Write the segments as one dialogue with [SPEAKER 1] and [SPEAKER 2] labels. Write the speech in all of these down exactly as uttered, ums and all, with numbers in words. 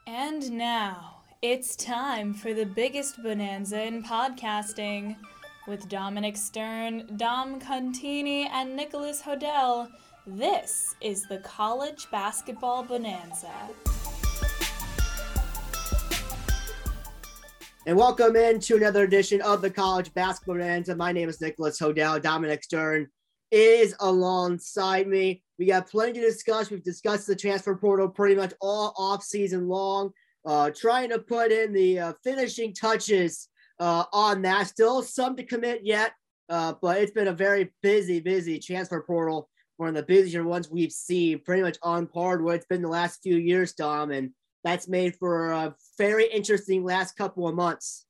[SPEAKER 1] And now, it's time for the biggest bonanza in podcasting. With Dominic Stern, Dom Contini, and Nicholas Hodel, this is the College Basketball Bonanza.
[SPEAKER 2] And welcome into another edition of the College Basketball Bonanza. My name is Nicholas Hodel. Dominic Stern is alongside me. We got plenty to discuss. We've discussed the transfer portal pretty much all off season long, uh, trying to put in the uh, finishing touches uh, on that. Still some to commit yet, uh, but it's been a very busy, busy transfer portal. One of the busier ones we've seen, pretty much on par with what it's been the last few years, Dom. And that's made for a very interesting last couple of months.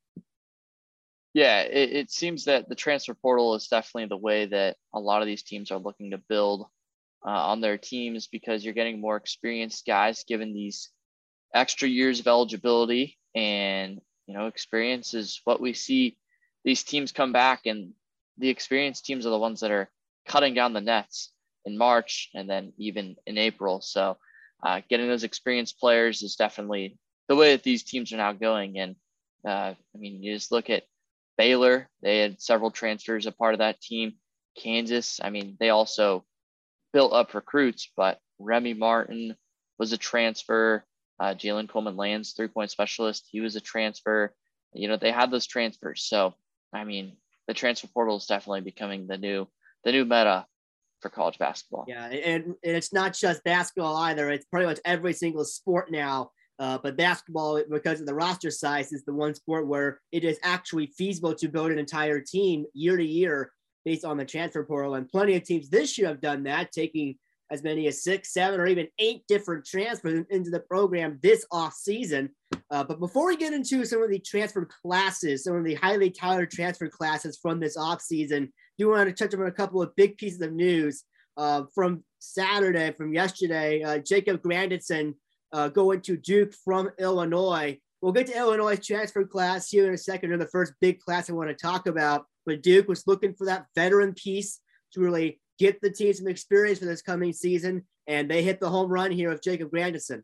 [SPEAKER 3] Yeah, it, it seems that the transfer portal is definitely the way that a lot of these teams are looking to build uh, on their teams, because you're getting more experienced guys given these extra years of eligibility. And, you know, experience is what we see these teams come back, and the experienced teams are the ones that are cutting down the nets in March and then even in April. So uh, getting those experienced players is definitely the way that these teams are now going. And uh, I mean, you just look at Baylor, they had several transfers a part of that team. Kansas, I mean, they also built up recruits, but Remy Martin was a transfer. Uh, Jalen Coleman-Lands, three-point specialist, he was a transfer. You know, they had those transfers. So, I mean, the transfer portal is definitely becoming the new the new meta for college basketball.
[SPEAKER 2] Yeah, and, and it's not just basketball either. It's pretty much every single sport now. Uh, but basketball, because of the roster size, is the one sport where it is actually feasible to build an entire team year to year based on the transfer portal. And plenty of teams this year have done that, taking as many as six, seven, or even eight different transfers into the program this off season. Uh, but before we get into some of the transfer classes, some of the highly touted transfer classes from this off season, do want to touch on a couple of big pieces of news uh, from Saturday, from yesterday. Uh, Jacob Grandison uh, going to Duke from Illinois. We'll get to Illinois' transfer class here in a second, or the first big class I want to talk about. But Duke was looking for that veteran piece to really get the team some experience for this coming season, and they hit the home run here with Jacob Grandison.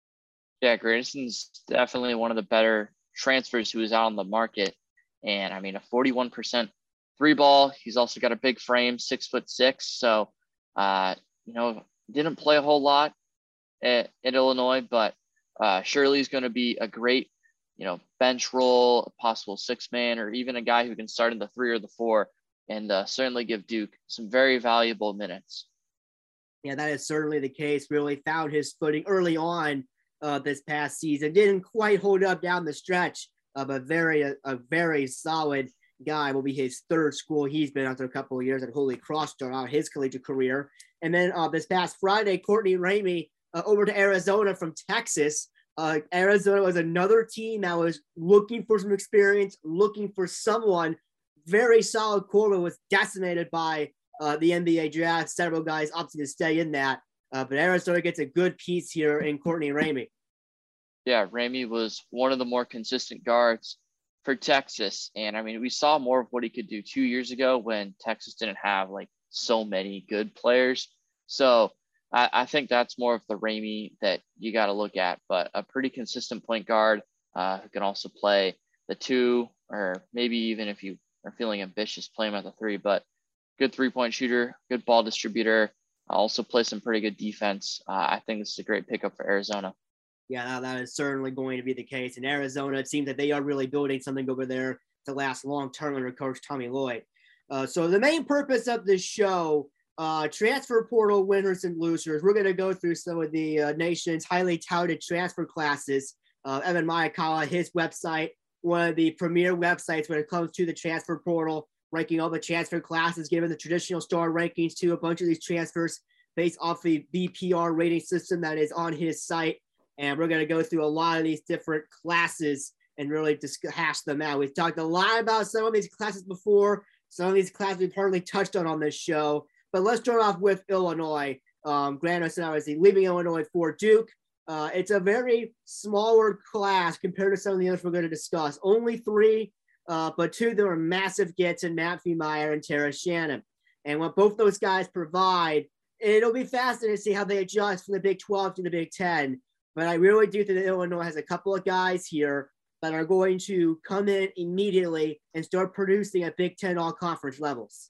[SPEAKER 3] Yeah, Grandison's definitely one of the better transfers who is out on the market. And I mean, a forty-one percent three ball. He's also got a big frame, six foot six. So, uh, you know, didn't play a whole lot at, at Illinois, but uh, surely he's going to be a great, you know, bench role, a possible six man, or even a guy who can start in the three or the four, and uh, certainly give Duke some very valuable minutes.
[SPEAKER 2] Yeah, that is certainly the case. Really found his footing early on uh, this past season. Didn't quite hold up down the stretch, uh, but very a, a very solid guy. Will be his third school he's been after a couple of years at Holy Cross, start out his collegiate career. And then uh, this past Friday, Courtney Ramey uh, over to Arizona from Texas. Uh, Arizona was another team that was looking for some experience, looking for someone. Very solid core, was decimated by uh, the N B A draft. Several guys opted to stay in that. Uh, but Arizona gets a good piece here in Courtney Ramey.
[SPEAKER 3] Yeah, Ramey was one of the more consistent guards for Texas. And I mean, we saw more of what he could do two years ago when Texas didn't have like so many good players. So I, I think that's more of the Ramey that you got to look at, but a pretty consistent point guard uh, who can also play the two, or maybe even if you are feeling ambitious, play him at the three, but good three-point shooter, good ball distributor, also play some pretty good defense. Uh, I think this is a great pickup for Arizona.
[SPEAKER 2] Yeah, that is certainly going to be the case. In Arizona, it seems that they are really building something over there to last long-term under Coach Tommy Lloyd. Uh, so the main purpose of this show, uh, transfer portal winners and losers, we're going to go through some of the uh, nation's highly touted transfer classes. Uh, Evan Mayakawa, his website, one of the premier websites when it comes to the transfer portal, ranking all the transfer classes, giving the traditional star rankings to a bunch of these transfers based off the B P R rating system that is on his site. And we're going to go through a lot of these different classes and really just hash them out. We've talked a lot about some of these classes before. Some of these classes we've hardly touched on on this show. But let's start off with Illinois. Um, Grandison, obviously, leaving Illinois for Duke. Uh, it's a very smaller class compared to some of the others we're going to discuss. Only three, uh, but two of them are massive gets in Matt Meyer and Tara Shannon. And what both those guys provide, it'll be fascinating to see how they adjust from the Big twelve to the Big ten. but I really do think that Illinois has a couple of guys here that are going to come in immediately and start producing at Big Ten all-conference levels.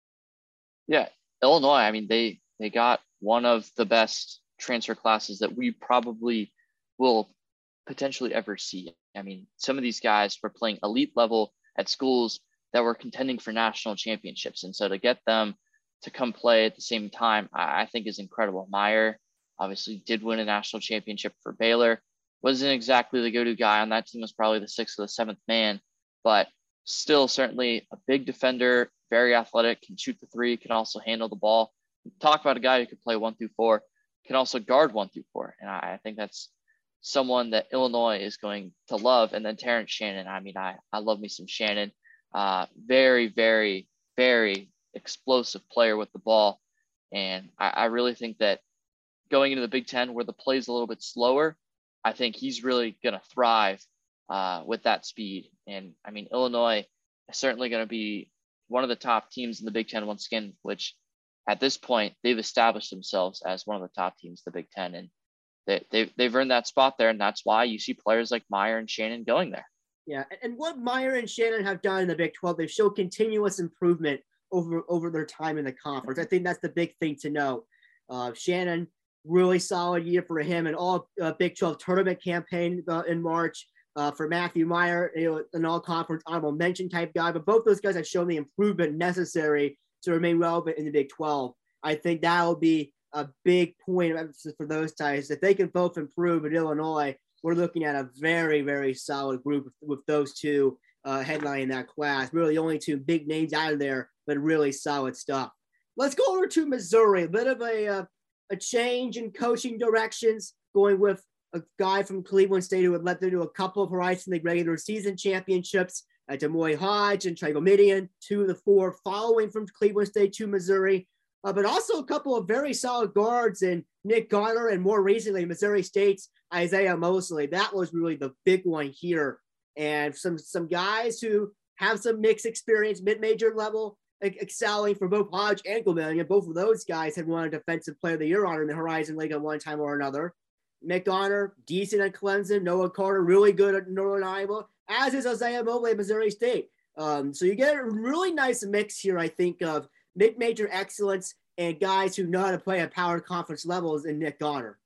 [SPEAKER 3] Yeah, Illinois, I mean, they they got one of the best transfer classes that we probably will potentially ever see. I mean, some of these guys were playing elite level at schools that were contending for national championships. And so to get them to come play at the same time, I, I think is incredible. Meyer obviously did win a national championship for Baylor. Wasn't exactly the go-to guy on that team, was probably the sixth or the seventh man, but still certainly a big defender, very athletic, can shoot the three, can also handle the ball. Talk about a guy who can play one through four, can also guard one through four. And I, I think that's someone that Illinois is going to love. And then Terrence Shannon, I mean, I, I love me some Shannon. Uh, very, very, very explosive player with the ball. And I, I really think that going into the Big Ten where the play is a little bit slower, I think he's really going to thrive uh, with that speed. And I mean, Illinois is certainly going to be one of the top teams in the Big Ten once again, which at this point, they've established themselves as one of the top teams in the Big Ten. And they, they've, they've earned that spot there. And that's why you see players like Meyer and Shannon going there.
[SPEAKER 2] Yeah, and what Meyer and Shannon have done in the Big twelve, they've shown continuous improvement over, over their time in the conference. I think that's the big thing to know. Uh, Shannon, really solid year for him, and all uh, Big twelve tournament campaign uh, in March. Uh, for Matthew Meyer, you know, an all-conference honorable mention type guy, but both those guys have shown the improvement necessary to remain relevant in the Big twelve. I think that will be a big point of emphasis for those guys. If they can both improve at Illinois, we're looking at a very, very solid group with, with those two uh, headlining that class. Really the only two big names out of there, but really solid stuff. Let's go over to Missouri. A bit of a, uh, a change in coaching directions, going with a guy from Cleveland State who had led them to a couple of Horizon League regular season championships at Des Moines Hodge and Trigomidian, two of the four following from Cleveland State to Missouri. Uh, but also a couple of very solid guards in Nick Garner and more recently Missouri State's Isaiah Mosley. That was really the big one here. And some, some guys who have some mixed experience, mid-major level, excelling for both Hodge and Gilmillian. Both of those guys had won a Defensive Player of the Year honor in the Horizon League at one time or another. Nick Garner, decent at Clemson. Noah Carter, really good at Northern Iowa, as is Isaiah Mobley at Missouri State. Um, so you get a really nice mix here, I think, of mid-major excellence and guys who know how to play at power conference levels in Nick Garner.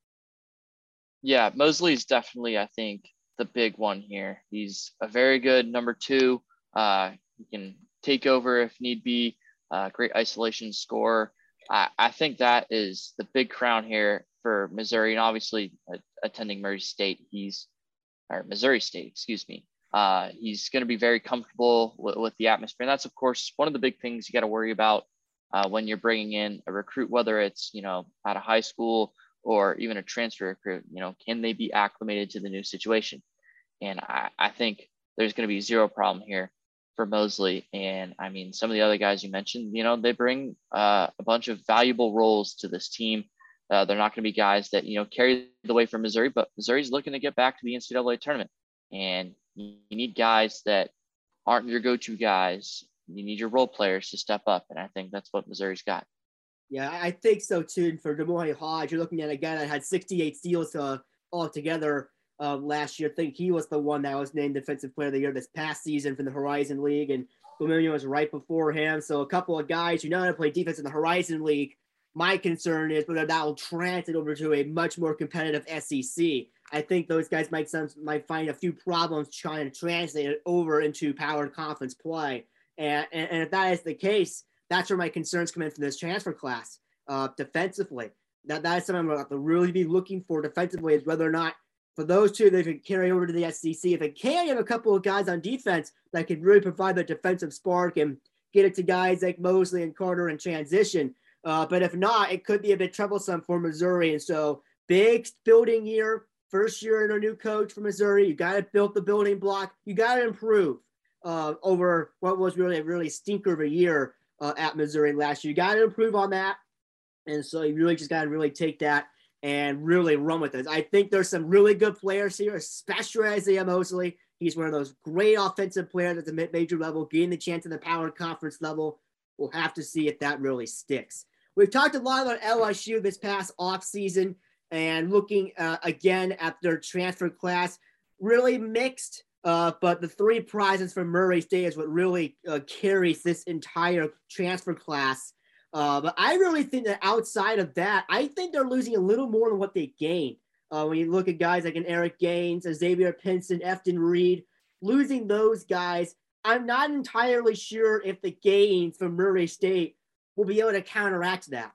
[SPEAKER 3] Yeah, Mosley is definitely, I think, the big one here. He's a very good number two. Uh, he can take over if need be. Uh, great isolation scorer. I, I think that is the big crown here for Missouri, and obviously uh, attending Murray State. He's or Missouri State, excuse me. Uh, he's going to be very comfortable with, with the atmosphere, and that's of course one of the big things you got to worry about uh, when you're bringing in a recruit, whether it's you know out of high school or even a transfer recruit. You know, can they be acclimated to the new situation? And I, I think there's going to be zero problem here for Mosley. And I mean, some of the other guys you mentioned, you know, they bring uh, a bunch of valuable roles to this team. Uh, they're not going to be guys that, you know, carry the way for Missouri, but Missouri's looking to get back to the N C double A tournament. And you need guys that aren't your go-to guys. You need your role players to step up. And I think that's what Missouri's got.
[SPEAKER 2] Yeah, I think so too. And for Des Moines Hodge, you're looking at a guy that had sixty-eight steals uh, altogether uh, last year. I think he was the one that was named Defensive Player of the Year this past season from the Horizon League. And Gilmillian was right before him. So a couple of guys who know how to play defense in the Horizon League. My concern is whether that will translate over to a much more competitive S E C. I think those guys might some, might find a few problems trying to translate it over into powered conference play. And, and, and if that is the case, that's where my concerns come in from this transfer class uh, defensively. That, that is something I'm going to have to really be looking for defensively, is whether or not for those two they can carry over to the S E C. If it can, you have a couple of guys on defense that can really provide the defensive spark and get it to guys like Mosley and Carter in transition. Uh, but if not, it could be a bit troublesome for Missouri. And so big building year, first year in a new coach for Missouri. You got to build the building block. You got to improve uh, over what was really a really stinker of a year uh, at Missouri last year. You got to improve on that. And so you really just got to really take that and really run with it. I think there's some really good players here, especially Isaiah Mosley. He's one of those great offensive players at the mid-major level, getting the chance at the power conference level. We'll have to see if that really sticks. We've talked a lot about L S U this past offseason. And looking uh, again at their transfer class, really mixed. Uh, but the three prizes from Murray State is what really uh, carries this entire transfer class. Uh, but I really think that outside of that, I think they're losing a little more than what they gained. Uh, when you look at guys like an Eric Gaines, a Xavier Pinson, Efton Reed, losing those guys, I'm not entirely sure if the gains from Murray State will be able to counteract that.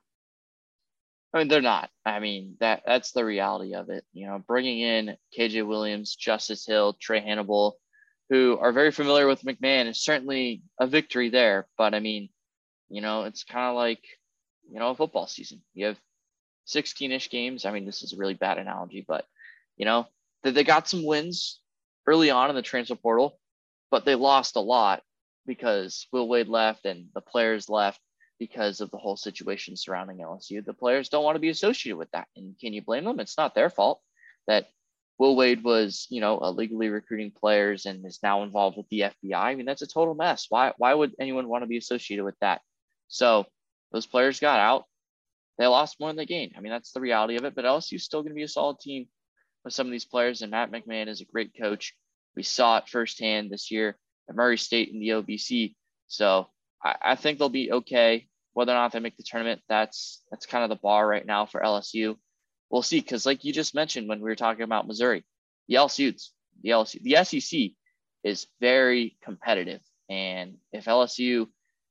[SPEAKER 3] I mean, they're not. I mean, that that's the reality of it. You know, bringing in K J Williams, Justice Hill, Trey Hannibal, who are very familiar with McMahon, is certainly a victory there. But I mean, you know, it's kind of like, you know, a football season. You have sixteen-ish games. I mean, this is a really bad analogy, but, you know, they, they got some wins early on in the transfer portal, but they lost a lot because Will Wade left and the players left because of the whole situation surrounding L S U. The players don't want to be associated with that. And can you blame them? It's not their fault that Will Wade was, you know, illegally recruiting players and is now involved with the F B I. I mean, that's a total mess. Why, why would anyone want to be associated with that? So those players got out. They lost more than they gained. I mean, that's the reality of it. But L S U is still going to be a solid team with some of these players. And Matt McMahon is a great coach. We saw it firsthand this year at Murray State in the O B C. So I, I think they'll be okay. Whether or not they make the tournament, that's that's kind of the bar right now for L S U. We'll see, because like you just mentioned when we were talking about Missouri, the L S U's, the L S U, the S E C is very competitive. And if L S U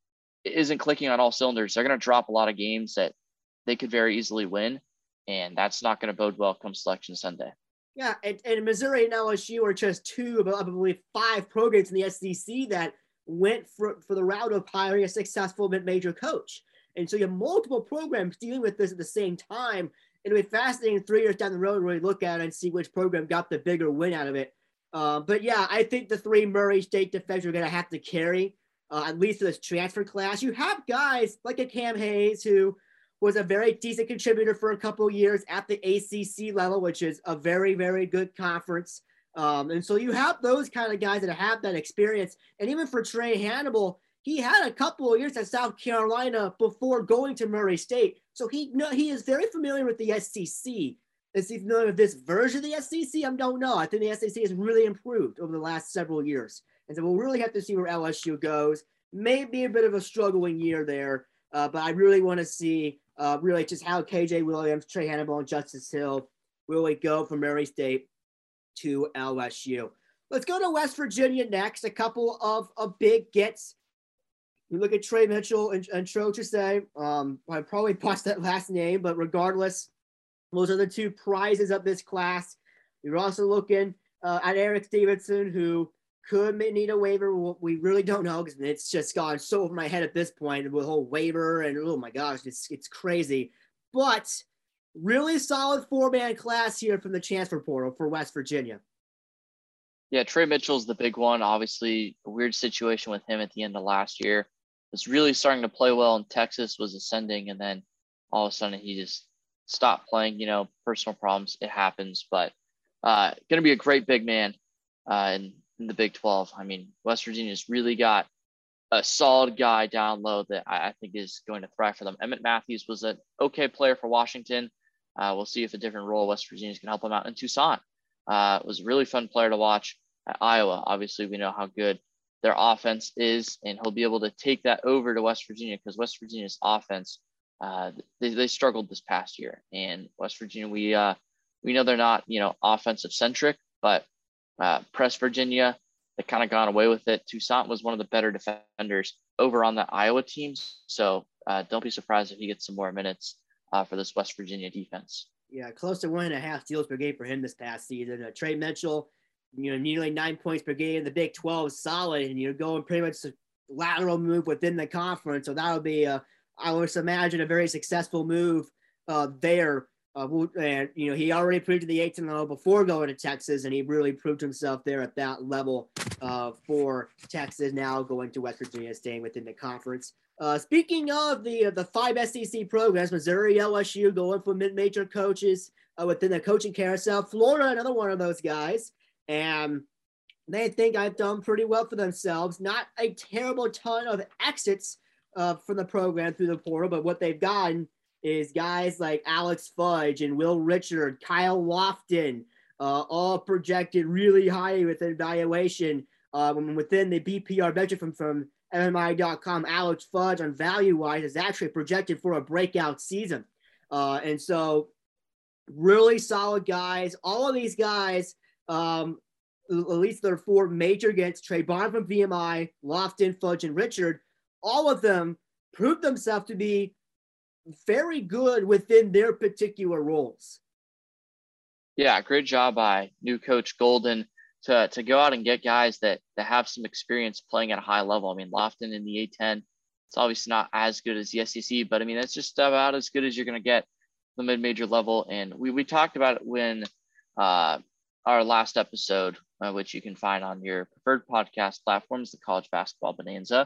[SPEAKER 3] isn't clicking on all cylinders, they're going to drop a lot of games that they could very easily win. And that's not going to bode well come Selection Sunday.
[SPEAKER 2] Yeah, and, and Missouri and L S U are just two of, I believe, five programs in the S E C that went for, for the route of hiring a successful mid-major coach. And so you have multiple programs dealing with this at the same time. It'll be fascinating three years down the road to really look at it and see which program got the bigger win out of it. Uh, but yeah, I think the three Murray State defenders are going to have to carry, uh, at least for this transfer class. You have guys like a Cam Hayes, who was a very decent contributor for a couple of years at the A C C level, which is a very, very good conference. Um, and so you have those kind of guys that have that experience. And even for Trey Hannibal, he had a couple of years at South Carolina before going to Murray State. So he no, he is very familiar with the S E C. Is he familiar with this version of the S E C? I don't know. I think the S E C has really improved over the last several years. And so we'll really have to see where L S U goes. Maybe a bit of a struggling year there, uh, but I really want to see uh, really just how K J Williams, Trey Hannibal, and Justice Hill really go from Murray State to L S U. Let's go to West Virginia next. A couple of, of big gets. We look at Trey Mitchell and, and Trochase. Um, I probably botched that last name, but regardless, those are the two prizes of this class. We're also looking uh, at Eric Stevenson, who could need a waiver. We really don't know because it's just gone so over my head at this point with the whole waiver and oh my gosh, it's it's crazy. But really solid four-man class here from the transfer portal for West Virginia.
[SPEAKER 3] Yeah, Trey Mitchell's the big one. Obviously, a weird situation with him at the end of last year. Was really starting to play well in Texas, was ascending, and then all of a sudden he just stopped playing. You know, personal problems, it happens. But uh, going to be a great big man uh, in, in the Big twelve. I mean, West Virginia's really got a solid guy down low that I, I think is going to thrive for them. Emmett Matthews was an okay player for Washington. Uh, we'll see if a different role West Virginia's can help him out. And Toussaint uh, was a really fun player to watch at Iowa. Obviously, we know how good their offense is, and he'll be able to take that over to West Virginia because West Virginia's offense, uh, they, they struggled this past year. And West Virginia, we uh, we know they're not, you know, offensive centric, but uh, press Virginia, they kind of gone away with it. Toussaint was one of the better defenders over on the Iowa teams. So uh, don't be surprised if he gets some more minutes uh, for this West Virginia defense.
[SPEAKER 2] Yeah, close to one and a half steals per game for him this past season. Uh, Trey Mitchell, you know, nearly nine points per game in the Big twelve is solid, and you're going pretty much a lateral move within the conference. So that'll be, a, I would imagine, a very successful move uh, there. Uh, and, you know, he already proved to the eighteen level before going to Texas, and he really proved himself there at that level uh, for Texas, now going to West Virginia, staying within the conference. Uh, speaking of the uh, the five S E C programs, Missouri, L S U going for mid-major coaches uh, within the coaching carousel. Florida, another one of those guys. And they think I've done pretty well for themselves. Not a terrible ton of exits uh, from the program through the portal, but what they've gotten is guys like Alex Fudge and Will Richard, Kyle Lofton, uh, all projected really high with evaluation. Um, within the B P R metric from, from M M I dot com, Alex Fudge on value-wise is actually projected for a breakout season. Uh, and so really solid guys. All of these guys, um, at least there are four major against Trey Bond from V M I, Lofton, Fudge, and Richard. All of them proved themselves to be very good within their particular roles.
[SPEAKER 3] Yeah, great job by new coach Golden to to go out and get guys that that have some experience playing at a high level. I mean, Lofton in the A ten, it's obviously not as good as the S E C, but I mean, it's just about as good as you're going to get the mid-major level. And we, we talked about it when uh, our last episode, uh, which you can find on your preferred podcast platforms, the College Basketball Bonanza.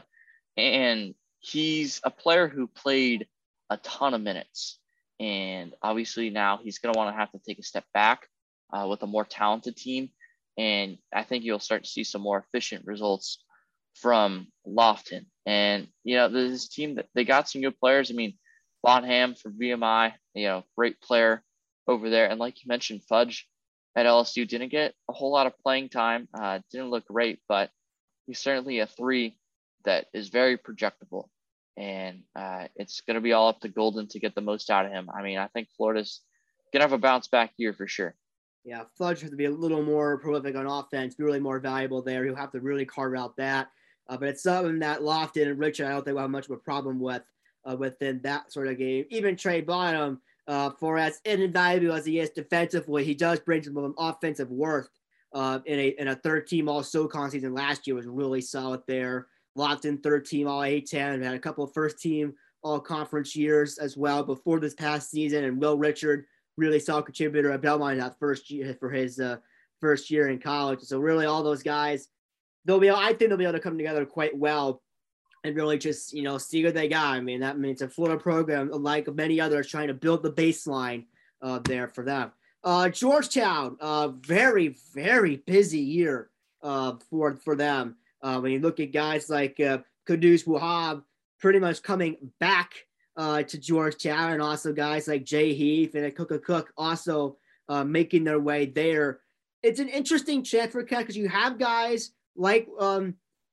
[SPEAKER 3] And he's a player who played a ton of minutes. And obviously now he's going to want to have to take a step back uh, with a more talented team. And I think you'll start to see some more efficient results from Lofton. And, you know, this team, that they got some good players. I mean, Bonham from V M I, you know, great player over there. And like you mentioned, Fudge at L S U didn't get a whole lot of playing time, uh, didn't look great, but he's certainly a three that is very projectable. And uh, it's going to be all up to Golden to get the most out of him. I mean, I think Florida's going to have a bounce back year for sure.
[SPEAKER 2] Yeah, Fudge has to be a little more prolific on offense, be really more valuable there. He'll have to really carve out that. Uh, but it's something that Lofton and Richard, I don't think will have much of a problem with uh, within that sort of game. Even Trey Bonham, uh, for as invaluable as he is defensively, he does bring some offensive worth uh, in a in a third team all SoCon season last year was really solid there. Lofton, third team all A ten, had a couple of first team all conference years as well before this past season. And Will Richard, really solid contributor at Belmont that first year for his uh, first year in college. So really all those guys, they'll be, I think they'll be able to come together quite well and really just, you know, see what they got. I mean, that means a Florida program, like many others, trying to build the baseline uh, there for them. Uh, Georgetown, uh, very, very busy year uh, for, for them. Uh, when you look at guys like uh, Kudus Wahab pretty much coming back uh, to Georgetown, and also guys like Jay Heath and Cook Cook also uh, making their way there. It's an interesting transfer cut because you have guys like um,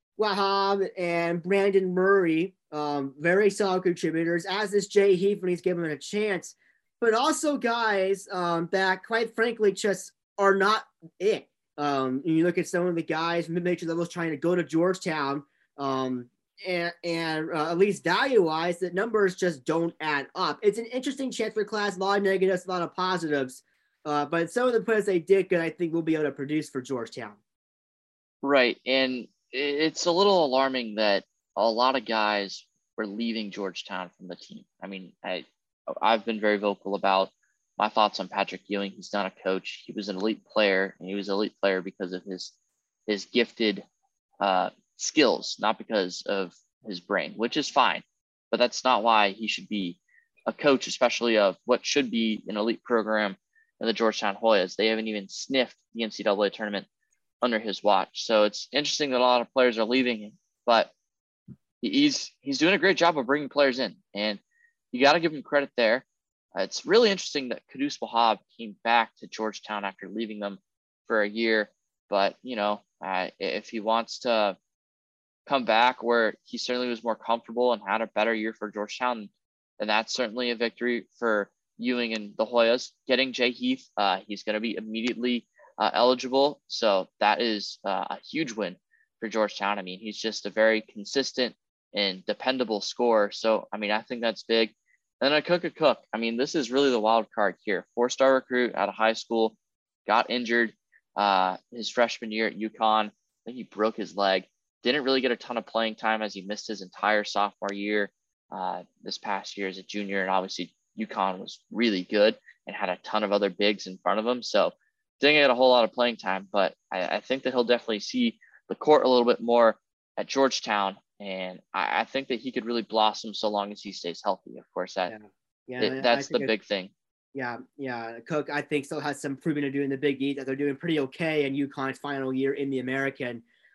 [SPEAKER 2] Wahab and Brandon Murray, um, very solid contributors, as is Jay Heath when he's given a chance, but also guys um, that, quite frankly, just are not it. Um, and you look at some of the guys mid-major levels trying to go to Georgetown, um, and, and uh, at least value-wise, the numbers just don't add up. It's an interesting transfer class, a lot of negatives, a lot of positives, uh, but some of the players they did good, I think, will be able to produce for Georgetown.
[SPEAKER 3] Right, and it's a little alarming that a lot of guys were leaving Georgetown from the team. I mean, I, I've been very vocal about my thoughts on Patrick Ewing. He's not a coach. He was an elite player, and he was an elite player because of his his gifted uh, skills, not because of his brain, which is fine. But that's not why he should be a coach, especially of what should be an elite program in the Georgetown Hoyas. They haven't even sniffed the N C double A tournament under his watch. So it's interesting that a lot of players are leaving him, but he's he's doing a great job of bringing players in, and you got to give him credit there. Uh, it's really interesting that Kudus Wahab came back to Georgetown after leaving them for a year. But, you know, uh, if he wants to come back where he certainly was more comfortable and had a better year for Georgetown, then that's certainly a victory for Ewing and the Hoyas. Getting Jay Heath, uh, he's going to be immediately uh, eligible. So that is uh, a huge win for Georgetown. I mean, he's just a very consistent and dependable scorer. So, I mean, I think that's big. And then Cook Cook. I mean, this is really the wild card here. Four-star recruit out of high school, got injured uh, his freshman year at UConn. I think he broke his leg. Didn't really get a ton of playing time as he missed his entire sophomore year uh, this past year as a junior. And obviously, UConn was really good and had a ton of other bigs in front of him. So didn't get a whole lot of playing time, but I, I think that he'll definitely see the court a little bit more at Georgetown. And I, I think that he could really blossom so long as he stays healthy. Of course, that
[SPEAKER 2] yeah, yeah
[SPEAKER 3] it, that's the big thing.
[SPEAKER 2] Yeah, yeah. Cook, I think, still has some proving to do in the Big East that they're doing pretty okay in UConn's final year in the American.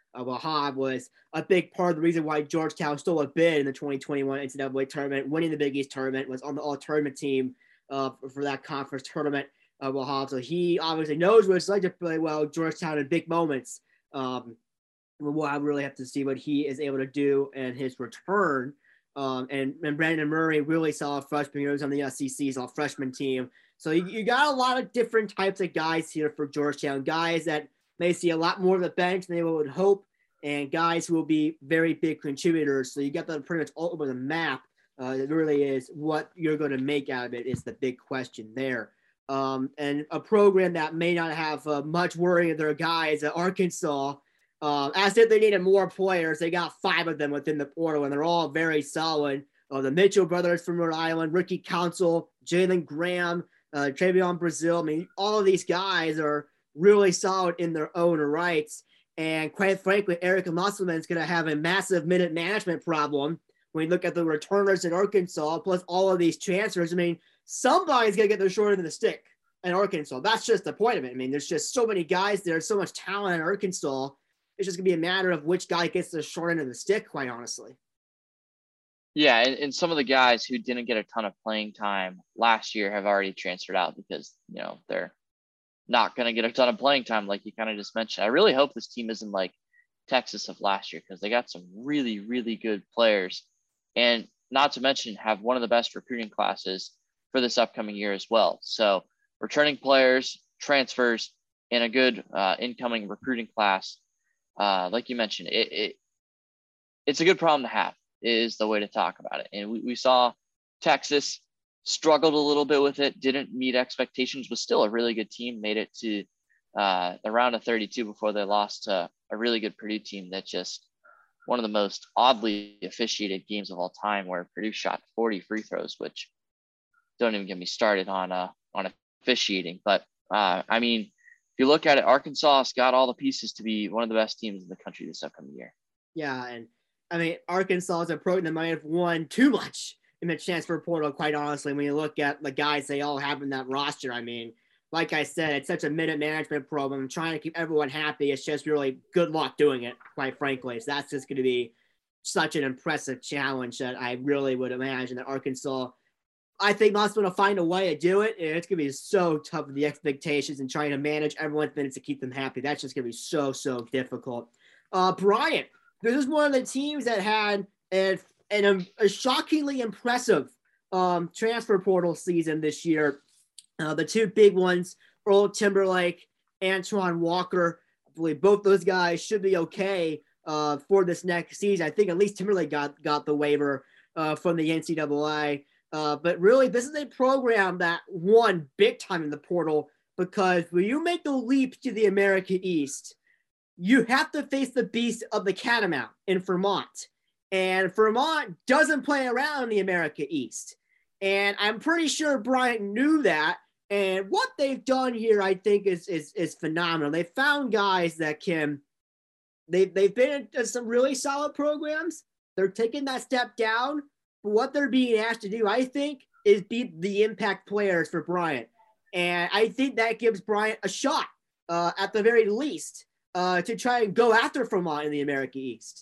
[SPEAKER 2] uh, Wahab was a big part of the reason why Georgetown stole a bid in the twenty twenty-one N C double A tournament, winning the Big East tournament, was on the all-tournament team uh, for that conference tournament. Uh, Wahab, so he obviously knows what it's like to play well Georgetown in big moments. Um, we'll really have to see what he is able to do in his return. Um, and, and Brandon Murray, really solid freshman. He was on the S E C's all freshman team. So you, you got a lot of different types of guys here for Georgetown, guys that may see a lot more of the bench than they would hope, and guys who will be very big contributors. So you got that pretty much all over the map. Uh, it really is what you're going to make out of it is the big question there. Um, and a program that may not have uh, much worry of their guys at Arkansas, uh, as if they needed more players. They got five of them within the portal, and they're all very solid. Uh, the Mitchell brothers from Rhode Island, Ricky Council, Jalen Graham, uh, Travion Brazil. I mean, all of these guys are really solid in their own rights. And quite frankly, Eric Musselman is going to have a massive minute management problem when you look at the returners in Arkansas, plus all of these transfers. I mean, somebody's going to get the short end of the stick in Arkansas. That's just the point of it. I mean, there's just so many guys there, so much talent in Arkansas. It's just going to be a matter of which guy gets the short end of the stick, quite honestly.
[SPEAKER 3] Yeah, and, and some of the guys who didn't get a ton of playing time last year have already transferred out because, you know, they're not going to get a ton of playing time like you kind of just mentioned. I really hope this team isn't like Texas of last year because they got some really, really good players. And not to mention have one of the best recruiting classes for this upcoming year as well. So returning players, transfers, and a good uh, incoming recruiting class. Uh, like you mentioned, it, it it's a good problem to have is the way to talk about it. And we, we saw Texas struggled a little bit with it, didn't meet expectations, was still a really good team, made it to uh, the round of thirty-two before they lost to a really good Purdue team that just one of the most oddly officiated games of all time where Purdue shot forty free throws, which don't even get me started on uh, on officiating. But uh, I mean, if you look at it, Arkansas has got all the pieces to be one of the best teams in the country this upcoming year.
[SPEAKER 2] Yeah, and I mean, Arkansas is a program that might have won too much in the transfer portal, quite honestly, when you look at the guys they all have in that roster. I mean, like I said, it's such a minute management problem. Trying to keep everyone happy, it's just really good luck doing it, quite frankly. So that's just going to be such an impressive challenge that I really would imagine that Arkansas, I think, must want to find a way to do it. And it's going to be so tough with the expectations and trying to manage everyone's minutes to keep them happy. That's just going to be so, so difficult. Uh, Bryant, this is one of the teams that had a, an, a shockingly impressive um, transfer portal season this year. Uh, the two big ones, Earl Timberlake, Antoine Walker. I believe both those guys should be okay uh, for this next season. I think at least Timberlake got, got the waiver uh, from the N C double A. Uh, but really, this is a program that won big time in the portal because when you make the leap to the America East, you have to face the beast of the Catamount in Vermont. And Vermont doesn't play around in the America East. And I'm pretty sure Bryant knew that. And what they've done here, I think, is is, is phenomenal. They found guys that can, they, they've been in some really solid programs. They're taking that step down. But what they're being asked to do, I think, is be the impact players for Bryant. And I think that gives Bryant a shot, uh, at the very least, uh, to try and go after Vermont in the America East.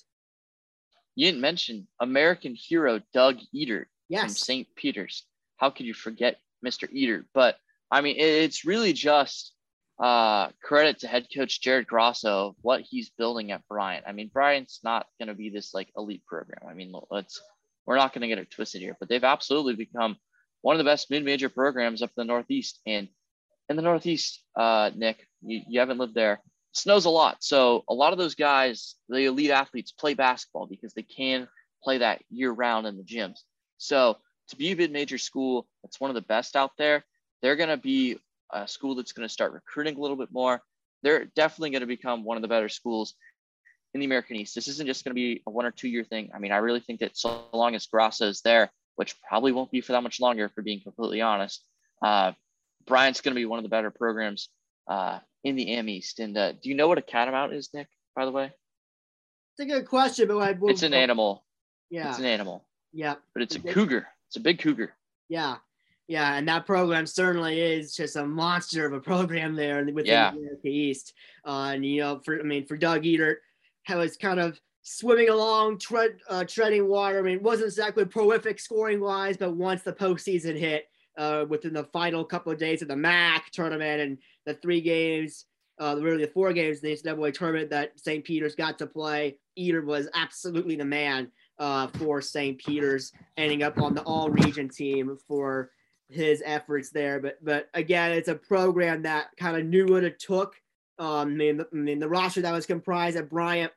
[SPEAKER 3] You didn't mention American hero Doug Edert
[SPEAKER 2] yes.
[SPEAKER 3] from Saint Peter's. How could you forget Mister Edert? But, I mean, it's really just uh, credit to head coach Jared Grosso, what he's building at Bryant. I mean, Bryant's not going to be this, like, elite program. I mean, let's we're not going to get it twisted here. But they've absolutely become one of the best mid-major programs up in the Northeast. And in the Northeast, uh, Nick, you, you haven't lived there. Snows a lot. So a lot of those guys, the elite athletes, play basketball because they can play that year round in the gyms. So to be a mid-major school that's one of the best out there, they're going to be a school that's going to start recruiting a little bit more. They're definitely going to become one of the better schools in the American East. This isn't just going to be a one or two year thing. I mean, I really think that so long as Grosso is there, which probably won't be for that much longer, for being completely honest, uh, Bryant's going to be one of the better programs uh, in the A M East. And uh, do you know what a catamount is, Nick, by the way?
[SPEAKER 2] It's a good question, but I will,
[SPEAKER 3] it's an animal.
[SPEAKER 2] Yeah.
[SPEAKER 3] It's an animal.
[SPEAKER 2] Yeah.
[SPEAKER 3] But it's a cougar. It's a big cougar.
[SPEAKER 2] Yeah. Yeah. And that program certainly is just a monster of a program there within
[SPEAKER 3] yeah.
[SPEAKER 2] the America East. Uh, and, you know, for, I mean, for Doug Edert, was kind of swimming along, tread, uh, treading water. I mean, it wasn't exactly prolific scoring wise, but once the postseason hit, uh, within the final couple of days of the M A C tournament and the three games, uh, really the four games in the N C double A tournament that Saint Peter's got to play, Eder was absolutely the man uh, for Saint Peter's, ending up on the all-region team for his efforts there. But but again, it's a program that kind of knew what it took. Um, I mean, the, I mean, the roster that was comprised of Bryant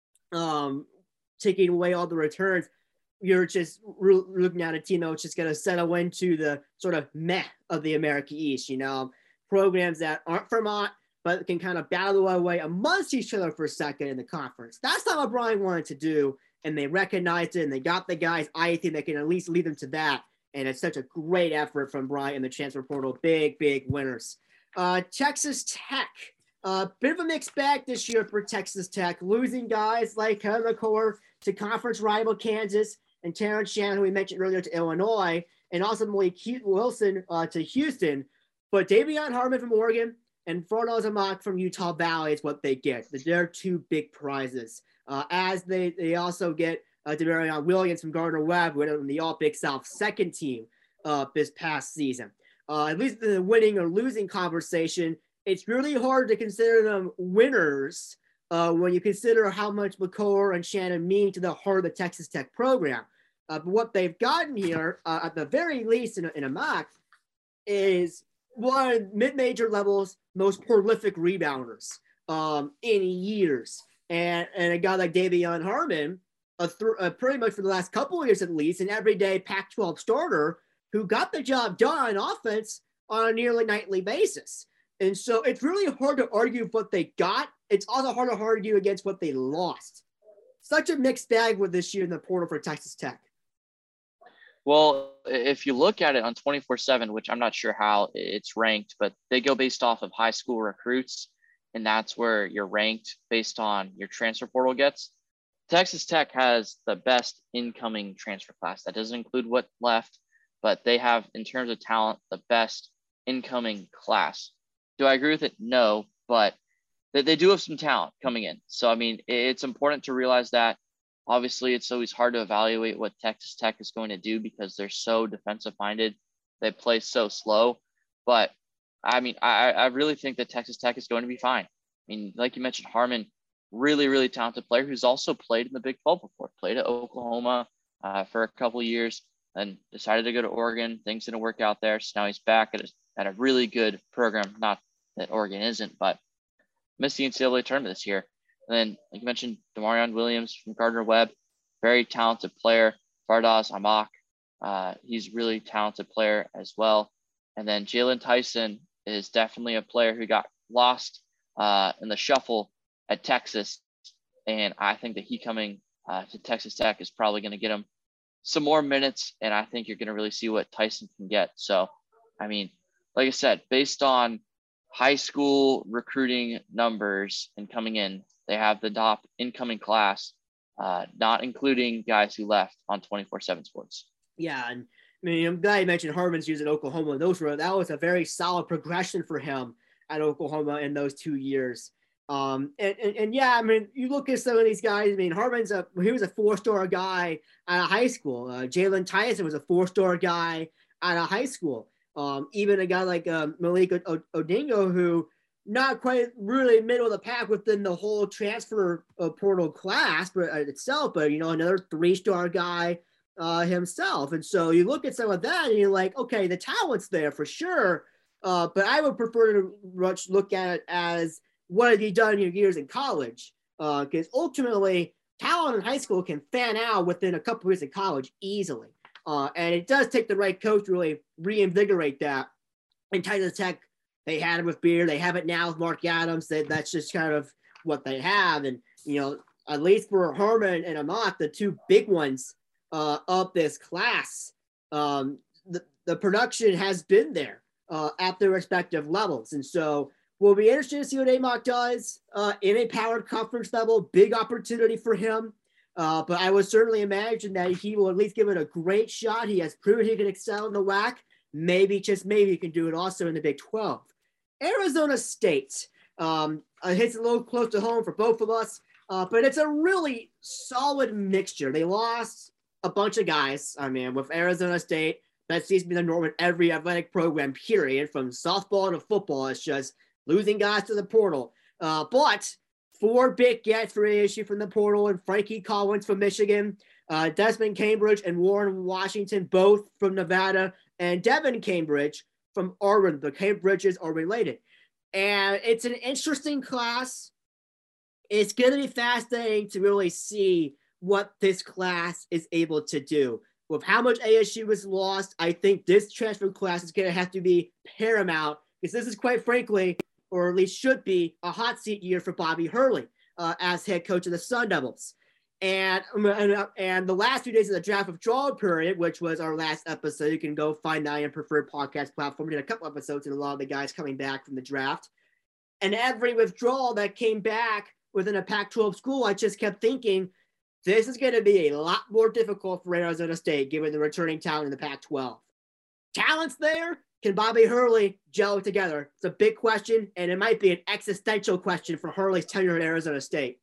[SPEAKER 2] um, taking away all the returns, you're just re- looking at a team that was just going to settle into the sort of meh of the America East, you know, programs that aren't Vermont, but can kind of battle their way amongst each other for a second in the conference. That's not what Brian wanted to do, and they recognized it, and they got the guys. I think they can at least lead them to that, and it's such a great effort from Brian in the transfer portal. Big, big winners. Uh, Texas Tech. A uh, bit of a mixed bag this year for Texas Tech, losing guys like Kevin McCullough to conference rival Kansas and Terrence Shannon, who we mentioned earlier, to Illinois, and also Malik Wilson uh, to Houston. But Davion Harmon from Oregon and Fardaws Amok from Utah Valley is what they get. They're two big prizes. Uh, as they, they also get uh, Demarion Williams from Gardner-Webb, who went on the All-Big South second team uh, this past season. Uh, at least in the winning or losing conversation, it's really hard to consider them winners uh, when you consider how much McCullough and Shannon mean to the heart of the Texas Tech program. Uh, but what they've gotten here, uh, at the very least in a, in a mock, is one of mid-major levels most prolific rebounders um, in years. And, and a guy like Davion Harmon, a th- uh, pretty much for the last couple of years at least, an everyday Pac twelve starter who got the job done on offense on a nearly nightly basis. And so it's really hard to argue what they got. It's also hard to argue against what they lost. Such a mixed bag with this year in the portal for Texas Tech.
[SPEAKER 3] Well, if you look at it on twenty-four seven, which I'm not sure how it's ranked, but they go based off of high school recruits, and that's where you're ranked based on your transfer portal gets. Texas Tech has the best incoming transfer class. That doesn't include what left, but they have, in terms of talent, the best incoming class. Do I agree with it? No, but they, they do have some talent coming in. So, I mean, it's important to realize that. Obviously, it's always hard to evaluate what Texas Tech is going to do because they're so defensive-minded. They play so slow. But, I mean, I, I really think that Texas Tech is going to be fine. I mean, like you mentioned, Harmon, really, really talented player who's also played in the Big twelve before. Played at Oklahoma uh, for a couple of years and decided to go to Oregon. Things didn't work out there. So now he's back at a, at a really good program. Not that Oregon isn't, but missed the N C double A tournament this year. And then, like you mentioned, Demarion Williams from Gardner-Webb, very talented player. Fardaws Amok, uh, he's a really talented player as well. And then Jalen Tyson is definitely a player who got lost uh, in the shuffle at Texas. And I think that he coming uh, to Texas Tech is probably going to get him some more minutes. And I think you're going to really see what Tyson can get. So, I mean, like I said, based on high school recruiting numbers and coming in, they have the top incoming class, uh, not including guys who left on twenty-four seven Sports.
[SPEAKER 2] Yeah, and I mean, I'm glad you mentioned Harmon's using Oklahoma. Those were that was a very solid progression for him at Oklahoma in those two years. Um, and, and, and yeah, I mean, you look at some of these guys. I mean, Harmon's a he was a four-star guy out of high school. Uh, Jalen Tyson was a four-star guy out of high school. Um, even a guy like um, Malik o- Odingo, who not quite really middle of the pack within the whole transfer uh, portal class but, uh, itself, but, you know, another three-star guy uh, himself. And so you look at some of that and you're like, okay, the talent's there for sure. Uh, but I would prefer to much look at it as what have you done in your years in college? Because uh, ultimately, talent in high school can fan out within a couple years in college easily. Uh, and it does take the right coach to really reinvigorate that. In Texas Tech, they had it with Beard. They have it now with Mark Adams. That that's just kind of what they have. And, you know, at least for Harmon and Amok, the two big ones uh, of this class, um, the, the production has been there uh, at their respective levels. And so we'll be interested to see what Amok does uh, in a powered conference level. Big opportunity for him. Uh, but I would certainly imagine that he will at least give it a great shot. He has proven he can excel in the W A C. Maybe, just maybe, he can do it also in the Big twelve. Arizona State um, uh, hits a little close to home for both of us. Uh, but it's a really solid mixture. They lost a bunch of guys. I mean, with Arizona State, that seems to be the norm in every athletic program, period, from softball to football. It's just losing guys to the portal. Uh, but four big gets for A S U from the portal, and Frankie Collins from Michigan, uh, Desmond Cambridge and Warren Washington, both from Nevada, and Devin Cambridge from Auburn. The Cambridges are related. And it's an interesting class. It's going to be fascinating to really see what this class is able to do. With how much A S U has lost, I think this transfer class is going to have to be paramount, because this is, quite frankly, or at least should be, a hot seat year for Bobby Hurley uh, as head coach of the Sun Devils. And, and, and the last few days of the draft withdrawal period, which was our last episode, you can go find that on your preferred podcast platform. We did a couple episodes and a lot of the guys coming back from the draft. And every withdrawal that came back within a Pac twelve school, I just kept thinking, this is going to be a lot more difficult for Arizona State, given the returning talent in the Pac twelve. Talent's there. Can Bobby Hurley gel it together? It's a big question, and it might be an existential question for Hurley's tenure at Arizona State.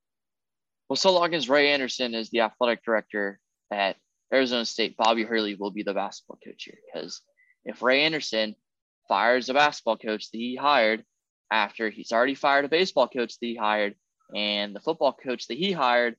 [SPEAKER 3] Well, so long as Ray Anderson is the athletic director at Arizona State, Bobby Hurley will be the basketball coach here. Because if Ray Anderson fires a basketball coach that he hired after he's already fired a baseball coach that he hired, and the football coach that he hired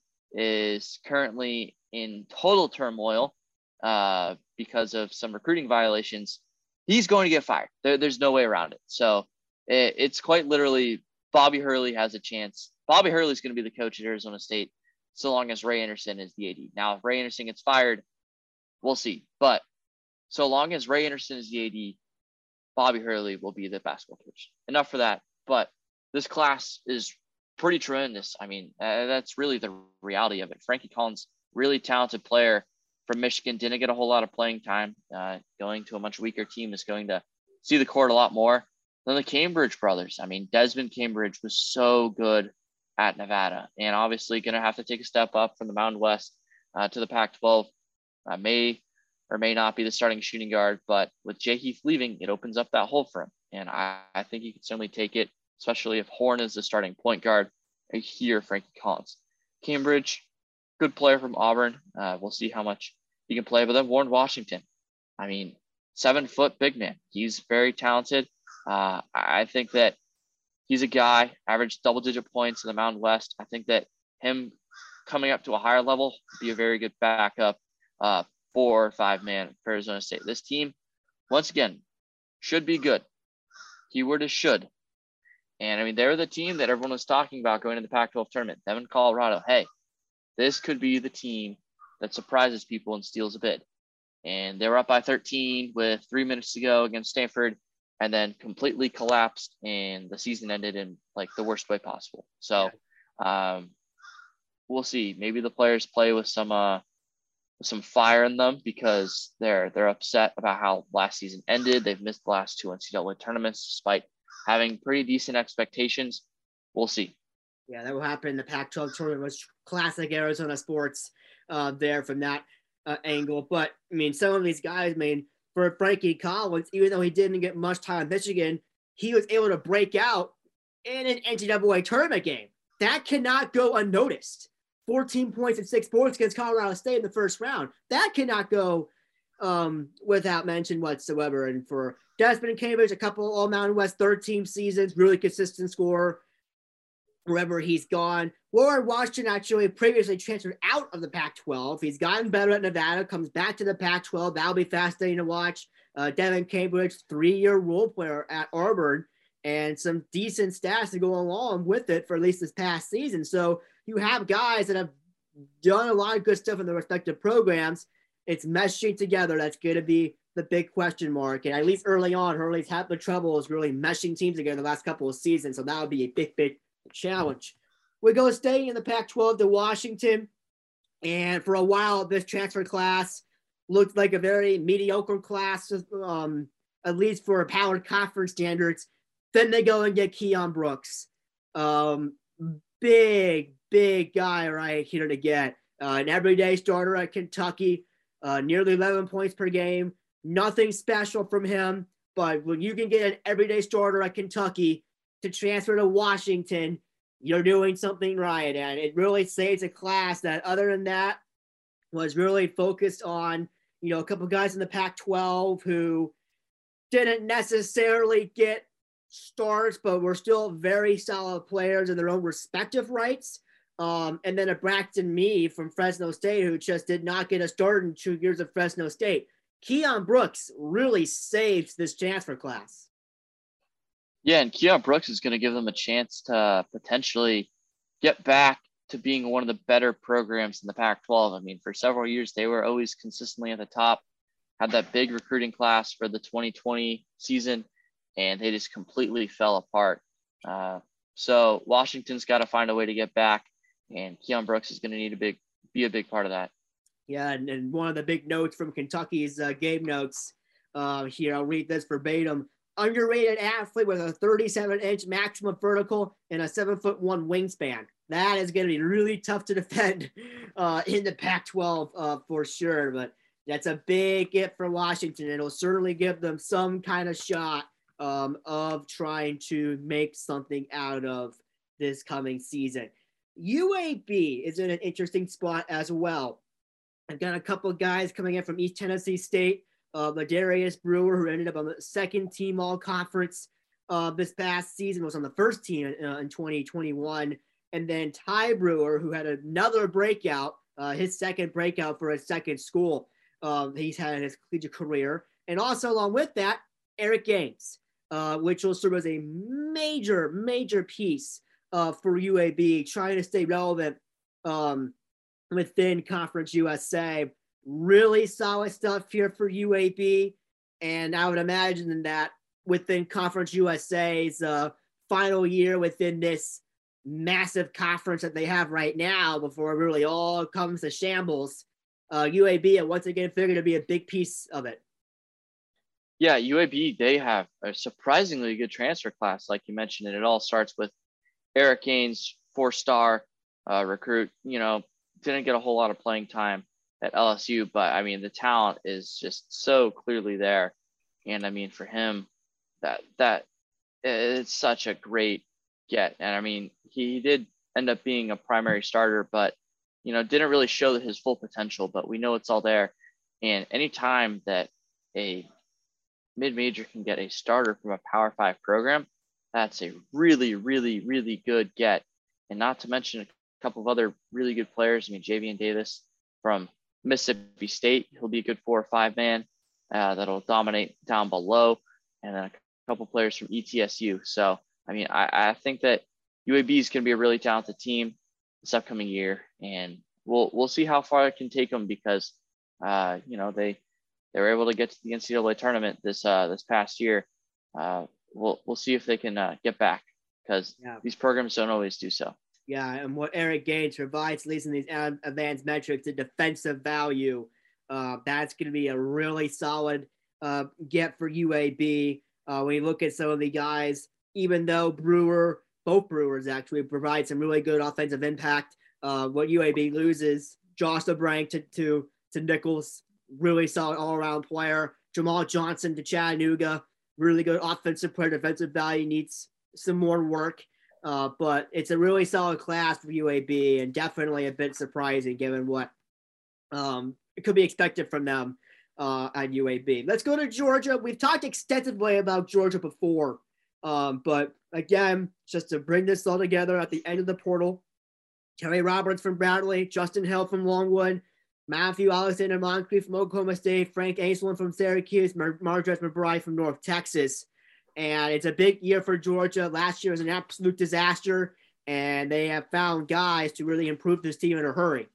[SPEAKER 3] is currently in total turmoil uh, because of some recruiting violations, he's going to get fired. There, there's no way around it. So it, it's quite literally Bobby Hurley has a chance. Bobby Hurley is going to be the coach at Arizona State so long as Ray Anderson is the A D. Now, if Ray Anderson gets fired, we'll see. But so long as Ray Anderson is the A D, Bobby Hurley will be the basketball coach. Enough for that. But this class is pretty tremendous. I mean, uh, that's really the reality of it. Frankie Collins, really talented player from Michigan, didn't get a whole lot of playing time. Uh, going to a much weaker team is going to see the court a lot more than the Cambridge brothers. I mean, Desmond Cambridge was so good at Nevada, and obviously going to have to take a step up from the Mountain West uh, to the Pac twelve. Uh, may or may not be the starting shooting guard, but with Jay Heath leaving, it opens up that hole for him. And I, I think he can certainly take it, especially if Horn is the starting point guard here, Frankie Collins. Cambridge, good player from Auburn. Uh, we'll see how much he can play. But then Warren Washington, I mean, seven foot big man. He's very talented. Uh, I think that he's a guy, averaged double digit points in the Mountain West. I think that him coming up to a higher level would be a very good backup, uh, four or five man for Arizona State. This team, once again, should be good. Keyword is should. And I mean, they're the team that everyone was talking about going to the Pac twelve tournament. Them in Colorado. Hey, this could be the team that surprises people and steals a bid. And they were up by thirteen with three minutes to go against Stanford, and then completely collapsed, and the season ended in like the worst way possible. So um, we'll see. Maybe the players play with some uh, with some fire in them, because they're they're upset about how last season ended. They've missed the last two N C double A tournaments despite having pretty decent expectations. We'll see.
[SPEAKER 2] Yeah, that will happen. The Pac twelve tournament was classic Arizona sports uh, there from that uh, angle. But, I mean, some of these guys, I mean, for Frankie Collins, even though he didn't get much time in Michigan, he was able to break out in an N C double A tournament game. That cannot go unnoticed. fourteen points and six boards against Colorado State in the first round. That cannot go um, without mention whatsoever. And for Desmond and Cambridge, a couple All Mountain West third team seasons, really consistent scorer wherever he's gone. Warren Washington actually previously transferred out of the Pac twelve. He's gotten better at Nevada, comes back to the Pac twelve. That'll be fascinating to watch. Uh, Devin Cambridge, three-year role player at Auburn, and some decent stats to go along with it for at least this past season. So you have guys that have done a lot of good stuff in their respective programs. It's meshing together. That's going to be the big question mark. And at least early on, Hurley's had the trouble is really meshing teams together the last couple of seasons. So that would be a big, big challenge. We go staying in the Pac twelve to Washington. And for a while, this transfer class looked like a very mediocre class, um, at least for powered conference standards. Then they go and get Keon Brooks. Um, big, big guy right here to get. Uh, an everyday starter at Kentucky, uh, nearly eleven points per game. Nothing special from him, but when you can get an everyday starter at Kentucky to transfer to Washington, you're doing something right. And it really saves a class that, other than that, was really focused on, you know, a couple guys in the Pac twelve who didn't necessarily get starts, but were still very solid players in their own respective rights. Um, and then a Braxton Meade from Fresno State who just did not get a start in two years of Fresno State. Keon Brooks really saves this transfer class.
[SPEAKER 3] Yeah, and Keon Brooks is going to give them a chance to potentially get back to being one of the better programs in the Pac twelve. I mean, for several years, they were always consistently at the top, had that big recruiting class for the twenty twenty season, and they just completely fell apart. Uh, so Washington's got to find a way to get back, and Keon Brooks is going to need a big, be a big part of that.
[SPEAKER 2] Yeah, and, and one of the big notes from Kentucky's uh, game notes uh, here, I'll read this verbatim. Underrated athlete with a thirty-seven inch maximum vertical and a seven foot one wingspan. That is going to be really tough to defend uh, in the Pac twelve uh, for sure. But that's a big get for Washington. It'll certainly give them some kind of shot um, of trying to make something out of this coming season. U A B is in an interesting spot as well. I've got a couple of guys coming in from East Tennessee State. Uh, Ladarius Brewer, who ended up on the second team all conference uh, this past season, was on the first team uh, in twenty twenty-one. And then Ty Brewer, who had another breakout, uh, his second breakout for his second school uh, he's had in his collegiate career. And also along with that, Eric Gaines, uh, which will serve as a major, major piece uh, for U A B, trying to stay relevant um, within Conference U S A. Really solid stuff here for U A B. And I would imagine that within Conference U S A's uh, final year within this massive conference that they have right now, before it really all comes to shambles, uh, U A B, and once again, figured to be a big piece of it.
[SPEAKER 3] Yeah, U A B, they have a surprisingly good transfer class, like you mentioned, and it all starts with Eric Gaines, four-star uh, recruit. You know, didn't get a whole lot of playing time at L S U, but I mean, the talent is just so clearly there. And I mean, for him, that, that it's such a great get. And I mean, he did end up being a primary starter, but, you know, didn't really show his full potential, but we know it's all there. And anytime that a mid-major can get a starter from a Power Five program, that's a really, really, really good get. And not to mention a couple of other really good players. I mean, Javian Davis from Mississippi State, he'll be a good four or five man uh, that'll dominate down below, and then a couple players from E T S U. So, I mean, I, I think that U A B is going to be a really talented team this upcoming year, and we'll we'll see how far it can take them, because uh, you know, they they were able to get to the N C double A tournament this uh, this past year. Uh, we'll we'll see if they can uh, get back, because yeah. These programs don't always do so.
[SPEAKER 2] Yeah, and what Eric Gaines provides, at least in these advanced metrics, the defensive value, uh, that's going to be a really solid uh, get for U A B. Uh, when you look at some of the guys, even though Brewer, both Brewers actually provide some really good offensive impact, uh, what U A B loses, Josh LeBranc to, to, to Nichols, really solid all-around player. Jamal Johnson to Chattanooga, really good offensive player, defensive value, needs some more work. Uh, but it's a really solid class for U A B, and definitely a bit surprising given what um, it could be expected from them uh, at U A B. Let's go to Georgia. We've talked extensively about Georgia before, um, but again, just to bring this all together at the end of the portal, Kelly Roberts from Bradley, Justin Hill from Longwood, Matthew Alexander Moncrief from Oklahoma State, Frank Ainsland from Syracuse, Mar- Mardrez McBride from North Texas. And it's a big year for Georgia. Last year was an absolute disaster, and they have found guys to really improve this team in a hurry.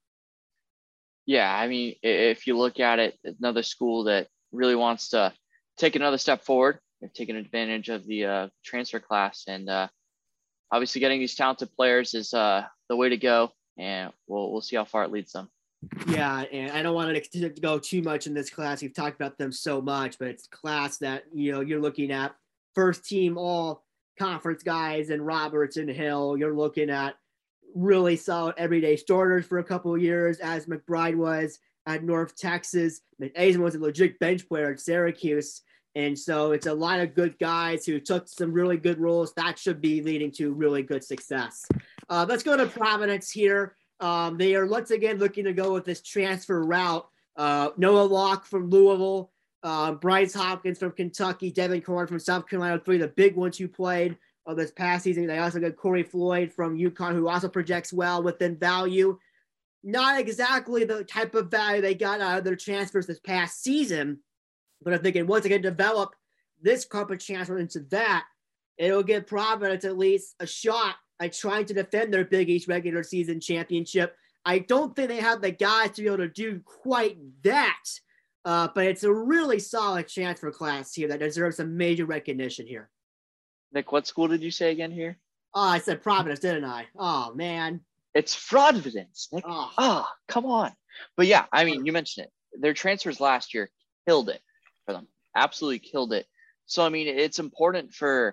[SPEAKER 3] Yeah, I mean, if you look at it, another school that really wants to take another step forward. They've taken advantage of the uh, transfer class, and uh, obviously getting these talented players is uh, the way to go, and we'll we'll see how far it leads them.
[SPEAKER 2] Yeah, and I don't want to go too much in this class. We've talked about them so much, but it's a class that, you know, you're looking at first team all conference guys and Roberts and Hill. You're looking at really solid everyday starters for a couple of years, as McBride was at North Texas. McAzen was a legit bench player at Syracuse. And so it's a lot of good guys who took some really good roles. That should be leading to really good success. Uh, let's go to Providence here. Um, they are once again looking to go with this transfer route. Uh, Noah Locke from Louisville, uh, Bryce Hopkins from Kentucky, Devin Corn from South Carolina, three of the big ones who played uh, this past season. They also got Corey Floyd from UConn, who also projects well within value. Not exactly the type of value they got out of their transfers this past season, but if they can once again develop this type of transfer into that, it'll give Providence at least a shot at trying to defend their Big East regular season championship. I don't think they have the guys to be able to do quite that, uh, but it's a really solid transfer class here that deserves some major recognition here.
[SPEAKER 3] Nick, what school did you say again here?
[SPEAKER 2] Oh, I said Providence, didn't I? Oh, man.
[SPEAKER 3] It's Fraudvidence, Nick.
[SPEAKER 2] Oh.
[SPEAKER 3] oh, come on. But yeah, I mean, you mentioned it. Their transfers last year killed it for them. Absolutely killed it. So, I mean, it's important for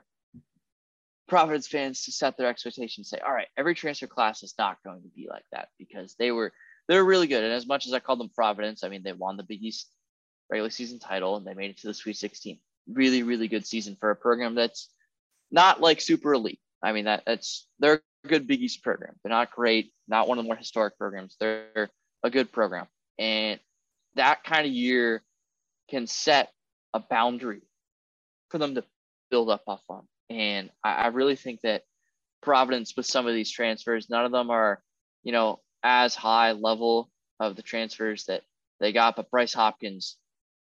[SPEAKER 3] Providence fans to set their expectations, say, all right, every transfer class is not going to be like that, because they were they're really good. And as much as I call them Providence, I mean, they won the Big East regular season title and they made it to the Sweet sixteen. Really, really good season for a program that's not like super elite. I mean, that that's they're a good Big East program. They're not great, not one of the more historic programs. They're a good program. And that kind of year can set a boundary for them to build up off on. And I, I really think that Providence, with some of these transfers, none of them are, you know, as high level of the transfers that they got. But Bryce Hopkins,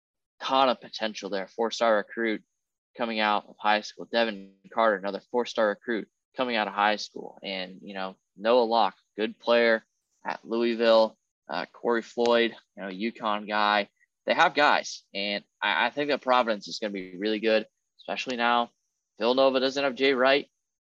[SPEAKER 3] ton of potential there. Four-star recruit coming out of high school. Devin Carter, another four-star recruit coming out of high school. And, you know, Noah Locke, good player at Louisville. Uh, Corey Floyd, you know, UConn guy. They have guys. And I, I think that Providence is going to be really good, especially now. Villanova doesn't have Jay Wright.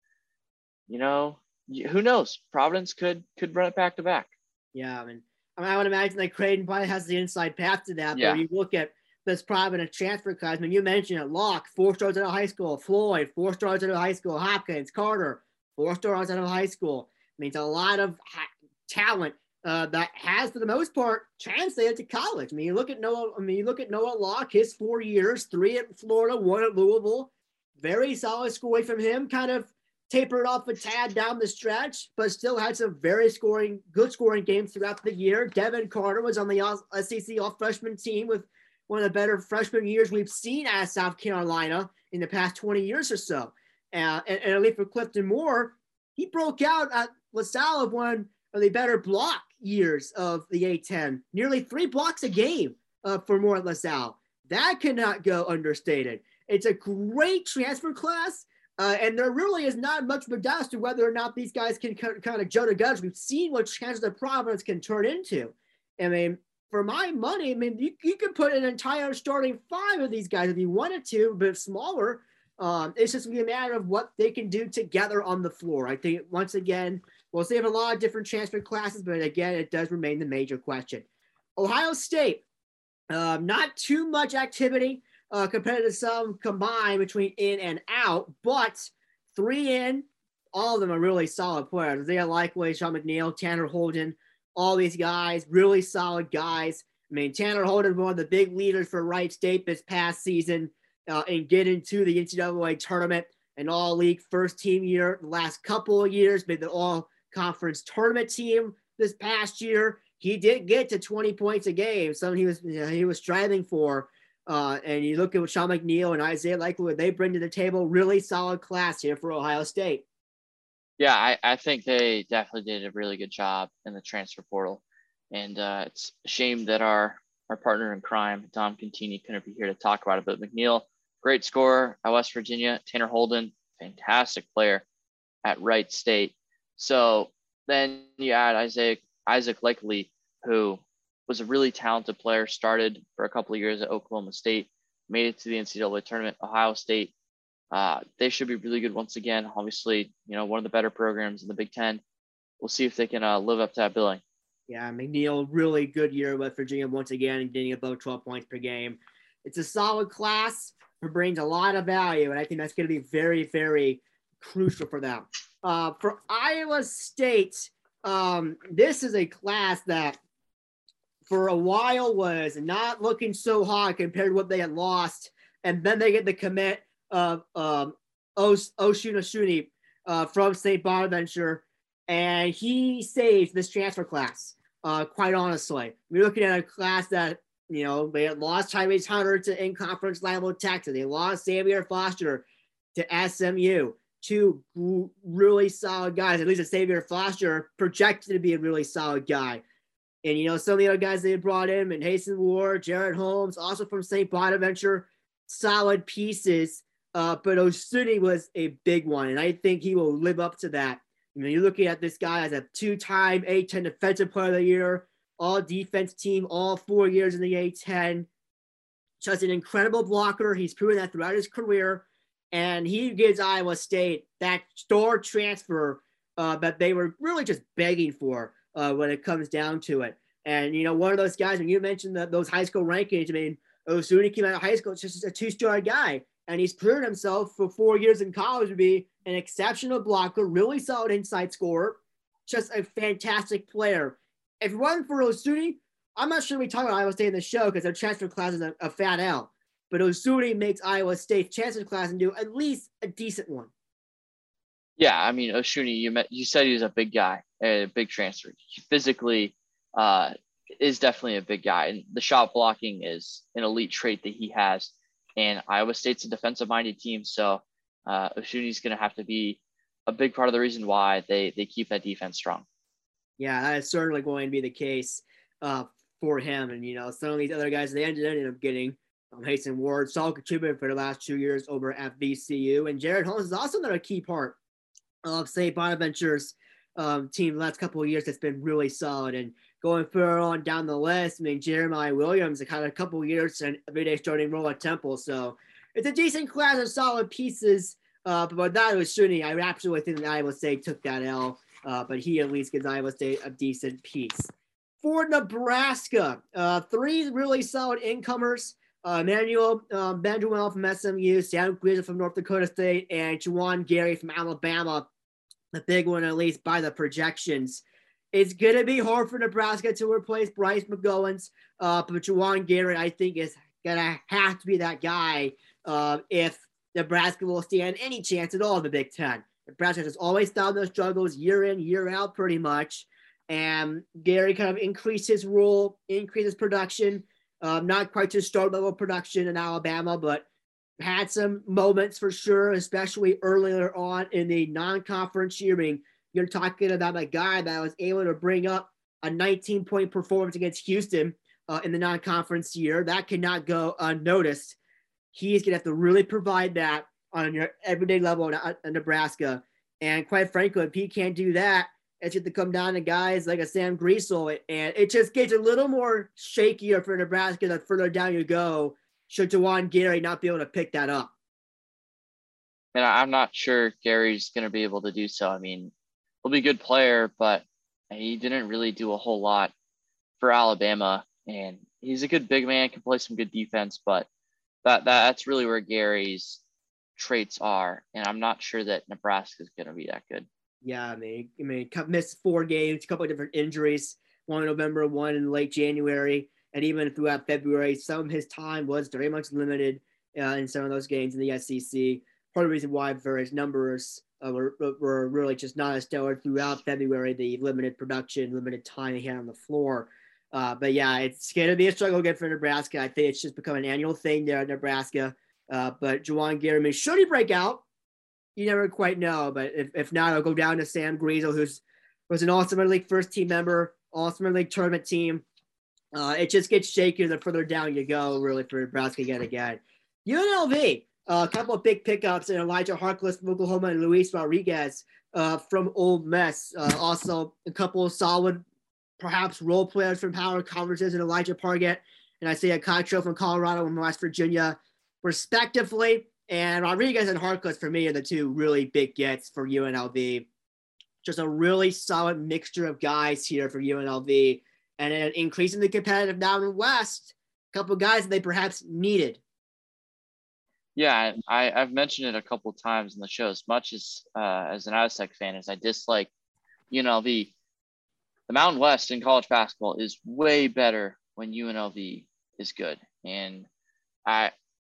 [SPEAKER 3] You know, who knows? Providence could could run it back to back.
[SPEAKER 2] Yeah, I mean, I, mean, I would imagine that Creighton probably has the inside path to that.
[SPEAKER 3] Yeah.
[SPEAKER 2] But you look at this Providence transfer class. I mean, you mentioned it. Locke, four stars out of high school. Floyd, four stars out of high school. Hopkins, Carter, four stars out of high school. I mean, it's a lot of ha- talent uh, that has, for the most part, translated to college. I mean, you look at Noah. I mean, you look at Noah Locke. His four years: three at Florida, one at Louisville. Very solid scoring from him. Kind of tapered off a tad down the stretch, but still had some very scoring, good scoring games throughout the year. Devin Carter was on the S E C all-freshman team with one of the better freshman years we've seen at South Carolina in the past twenty years or so. Uh, and, and at least for Clifton Moore, he broke out at LaSalle of one of the better block years of the A ten. Nearly three blocks a game uh, for Moore at LaSalle. That cannot go understated. It's a great transfer class, uh, and there really is not much of a doubt as to whether or not these guys can kind of judge the guns. We've seen what chances of Providence can turn into. I mean, for my money, I mean, you, you could put an entire starting five of these guys if you wanted to, but smaller. Um, it's just going to be a matter of what they can do together on the floor. I think, once again, we'll see a lot of different transfer classes, but again, it does remain the major question. Ohio State, um, not too much activity. Uh, compared to some combined between in and out, but three in, all of them are really solid players. Isaiah Likely, Sean McNeil, Tanner Holden, all these guys, really solid guys. I mean, Tanner Holden, one of the big leaders for Wright State this past season uh, and getting to the N C double A tournament, an all-league first team year the last couple of years, made the all-conference tournament team this past year. He did get to twenty points a game, something he was, you know, he was striving for. Uh, and you look at what Sean McNeil and Isaiah Likely, what they bring to the table, really solid class here for Ohio State.
[SPEAKER 3] Yeah, I, I think they definitely did a really good job in the transfer portal. And uh, it's a shame that our, our partner in crime, Dom Contini, couldn't be here to talk about it. But McNeil, great scorer at West Virginia. Tanner Holden, fantastic player at Wright State. So then you add Isaac, Isaac Likely, who was a really talented player, started for a couple of years at Oklahoma State, made it to the N C double A tournament. Ohio State, uh, they should be really good once again. Obviously, you know, one of the better programs in the Big Ten. We'll see if they can uh, live up to that billing.
[SPEAKER 2] Yeah, McNeil, really good year with Virginia once again, and getting above twelve points per game. It's a solid class. It brings a lot of value, and I think that's going to be very, very crucial for them. Uh, for Iowa State, um, this is a class that for a while was not looking so hot compared to what they had lost and then they get the commit of um, Oshun Oshuni uh, from Saint Bonaventure, and he saves this transfer class. Uh, quite honestly, we're looking at a class that, you know, they lost Tyrese Hunter to in-conference level Texas. They lost Xavier Foster to S M U. Two really solid guys. At least Xavier Foster projected to be a really solid guy. And, you know, some of the other guys they brought in, and Hasten Ward, Jared Holmes, also from Saint Bonaventure, solid pieces. Uh, but Oshuni was a big one, and I think he will live up to that. I mean, you're looking at this guy as a two-time A ten Defensive Player of the Year, all-defense team, all four years in the A ten. Just an incredible blocker. He's proven that throughout his career, and he gives Iowa State that star transfer uh, that they were really just begging for uh, when it comes down to it. And, you know, one of those guys, when you mentioned the, those high school rankings, I mean, Oshuni came out of high school, it's just a two-star guy. And he's proven himself for four years in college to be an exceptional blocker, really solid inside scorer, just a fantastic player. If it wasn't for Oshuni, I'm not sure we talk about Iowa State in the show because their transfer class is a, a fat L. But Oshuni makes Iowa State's transfer class into at least a decent one.
[SPEAKER 3] Yeah, I mean, Oshuni, you met, you said he was a big guy, a big transfer. He physically uh, is definitely a big guy. And the shot blocking is an elite trait that he has. And Iowa State's a defensive-minded team, so uh, Oshuni's going to have to be a big part of the reason why they they keep that defense strong.
[SPEAKER 2] Yeah, that is certainly going to be the case uh, for him. And, you know, some of these other guys they ended, ended up getting, um, Hasten Ward, solid contributor for the last two years over at V C U. And Jared Holmes is also another key part of Saint Bonaventure's um, team the last couple of years that's been really solid. And going further on down the list, I mean, Jeremiah Williams had a couple of years and everyday starting role at Temple. So it's a decent class of solid pieces. Uh, but that was Oshuni. I absolutely think that Iowa State took that L, uh, but he at least gives Iowa State a decent piece. For Nebraska, uh, three really solid incomers. Uh, Emmanuel uh, Benjamin from S M U, Sam Griesel from North Dakota State, and Juwan Gary from Alabama. The big one, at least by the projections. It's going to be hard for Nebraska to replace Bryce McGowens, uh, but Juwan Gary, I think, is going to have to be that guy uh, if Nebraska will stand any chance at all in the Big Ten. Nebraska has always found those struggles year in, year out pretty much, and Gary kind of increased his role, increased his production, um, not quite to start-level production in Alabama, but had some moments for sure, especially earlier on in the non-conference year. I mean, you're talking about a guy that was able to bring up a nineteen-point performance against Houston uh, in the non-conference year. That cannot go unnoticed. He's going to have to really provide that on your everyday level in, in Nebraska. And quite frankly, if he can't do that, it's going to come down to guys like a Sam Griesel. And it just gets a little more shakier for Nebraska the further down you go, should Juwan Gary not be able to pick that up.
[SPEAKER 3] And I'm not sure Gary's going to be able to do so. I mean, he'll be a good player, but he didn't really do a whole lot for Alabama. And he's a good big man, can play some good defense, but that, that that's really where Gary's traits are. And I'm not sure that Nebraska is going to be that good.
[SPEAKER 2] Yeah, I mean, I mean, missed four games, a couple of different injuries, one in November, one in late January. And even throughout February, some of his time was very much limited uh, in some of those games in the S E C. Part of the reason why various numbers uh, were, were really just not as stellar throughout February, the limited production, limited time he had on the floor. Uh, but yeah, it's going to be a struggle again for Nebraska. I think it's just become an annual thing there at Nebraska. Uh, but Juwan Gary, I mean, should he break out? You never quite know. But if, if not, I'll go down to Sam Griesel, who's was an All-Summer League first team member, All-Summer League tournament team. Uh, it just gets shakier the further down you go, really, for Nebraska yet again. U N L V, uh, a couple of big pickups in Elijah Harkless from Oklahoma and Luis Rodriguez uh, from Ole Miss. Uh, also, a couple of solid, perhaps, role players from power conferences in Elijah Pargett and Isaiah Cottrell from Colorado and West Virginia, respectively. And Rodriguez and Harkless, for me, are the two really big gets for U N L V. Just a really solid mixture of guys here for U N L V. And then increasing the competitive Mountain West, a couple of guys that they perhaps needed.
[SPEAKER 3] Yeah, I, I've mentioned it a couple of times in the show. As much as uh, as an Aztec fan as I dislike U N L V, the Mountain West in college basketball is way better when U N L V is good. And I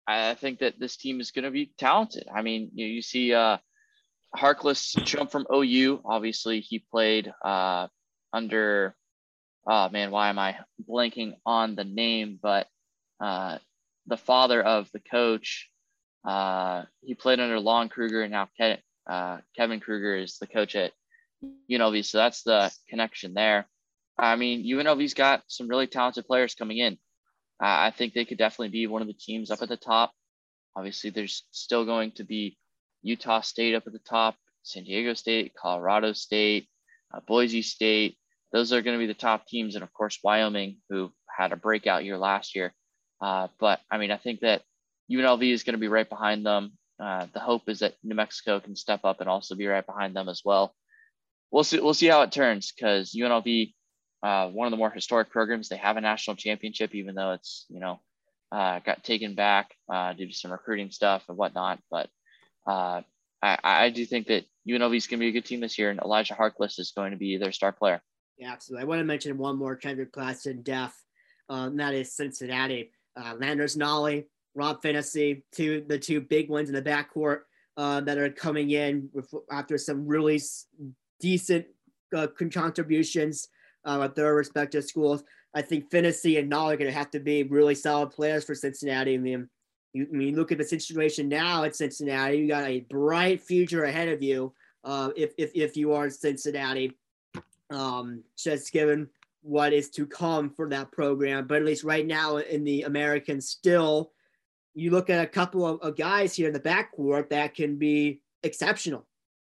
[SPEAKER 3] I think that this team is going to be talented. I mean, you, you see uh, Harkless jump from O U. Obviously, he played uh, under, oh man, why am I blanking on the name? But uh, the father of the coach, uh, he played under Lon Kruger, and now Ke- uh, Kevin Kruger is the coach at U N L V. So that's the connection there. I mean, U N L V's got some really talented players coming in. Uh, I think they could definitely be one of the teams up at the top. Obviously, there's still going to be Utah State up at the top, San Diego State, Colorado State, uh, Boise State. Those are going to be the top teams. And of course, Wyoming, who had a breakout year last year. Uh, but I mean, I think that U N L V is going to be right behind them. Uh, the hope is that New Mexico can step up and also be right behind them as well. We'll see. We'll see how it turns, because U N L V, uh, one of the more historic programs, they have a national championship, even though it's, you know, uh, got taken back uh, due to some recruiting stuff and whatnot. But uh, I, I do think that U N L V is going to be a good team this year, and Elijah Harkless is going to be their star player.
[SPEAKER 2] Yeah, absolutely. I want to mention one more transfer class in depth, uh, and that is Cincinnati. Uh, Landers Nolley, Rob Phinisee, two the two big ones in the backcourt uh, that are coming in with, after some really decent uh, contributions uh, at their respective schools. I think Phinisee and Nolley are going to have to be really solid players for Cincinnati. I mean, you, I mean, look at the situation now at Cincinnati. You got a bright future ahead of you uh, if, if if you are Cincinnati. Um, just given what is to come for that program. But at least right now in the American, still, you look at a couple of, of guys here in the backcourt that can be exceptional.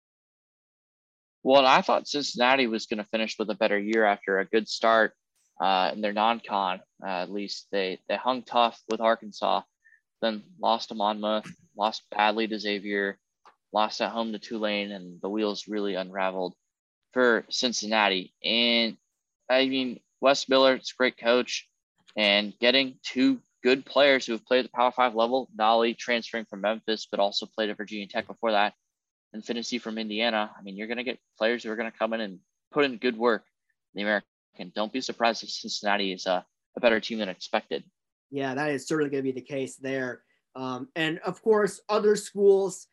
[SPEAKER 3] Well, I thought Cincinnati was going to finish with a better year after a good start uh, in their non-con. Uh, at least they, they hung tough with Arkansas, then lost to Monmouth, lost badly to Xavier, lost at home to Tulane, and the wheels really unraveled for Cincinnati. And I mean, Wes Miller, it's a great coach, and getting two good players who have played at the Power Five level, Nolley transferring from Memphis, but also played at Virginia Tech before that, and Phinisee from Indiana. I mean, you're going to get players who are going to come in and put in good work in the American. Don't be surprised if Cincinnati is a, a better team than expected.
[SPEAKER 2] Yeah, that is certainly going to be the case there. Um, and of course, other schools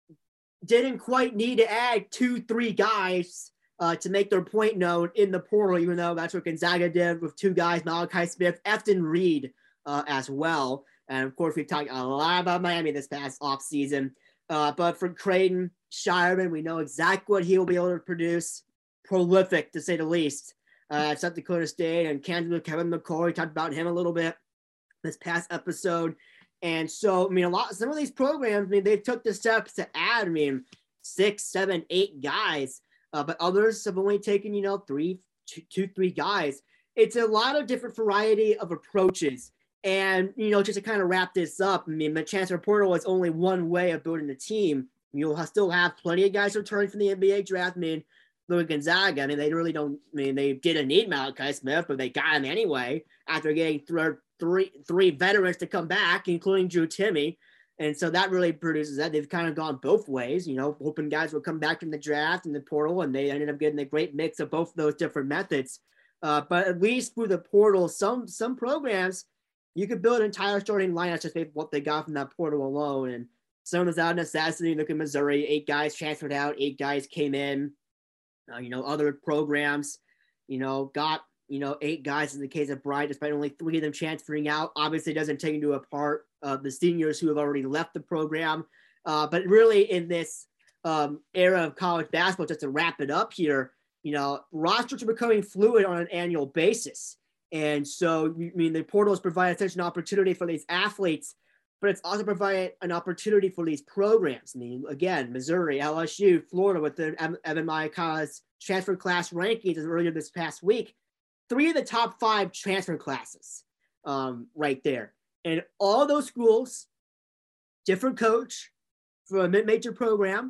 [SPEAKER 2] didn't quite need to add two, three guys Uh, to make their point known in the portal, even though that's what Gonzaga did with two guys, Malachi Smith, Efton Reed uh, as well. And of course, we've talked a lot about Miami this past offseason. Uh, but for Creighton Shireman, we know exactly what he will be able to produce. Prolific, to say the least. Uh, South Dakota State and Kansas, Kevin McCoy, talked about him a little bit this past episode. And so, I mean, a lot, some of these programs, I mean, they took the steps to add, I mean, six, seven, eight guys. Uh, but others have only taken, you know, three, two, two, three guys. It's a lot of different variety of approaches. And, you know, just to kind of wrap this up, I mean, the transfer portal is only one way of building a team. You'll still have plenty of guys returning from the N B A draft. I mean, look at Gonzaga. I mean, they really don't, I mean, they didn't need Malachi Smith, but they got him anyway after getting th- three, three veterans to come back, including Drew Timme. And so that really produces that. They've kind of gone both ways, you know, hoping guys will come back from the draft and the portal, and they ended up getting a great mix of both of those different methods. Uh, but at least through the portal, some some programs, you could build entire starting lineups just based on what they got from that portal alone. And some of those out of necessity. Look at Missouri, eight guys transferred out, eight guys came in. Uh, you know, other programs, you know, got, you know, eight guys in the case of Bryant, despite only three of them transferring out. Obviously, it doesn't take into account uh, the seniors who have already left the program. Uh, but really, in this um, era of college basketball, just to wrap it up here, you know, rosters are becoming fluid on an annual basis. And so, I mean, the portals provide such an opportunity for these athletes, but it's also provided an opportunity for these programs. I mean, again, Missouri, L S U, Florida, with the Evan Mayako's transfer class rankings earlier this past week. Three of the top five transfer classes um, right there. And all those schools, different coach for a mid-major program,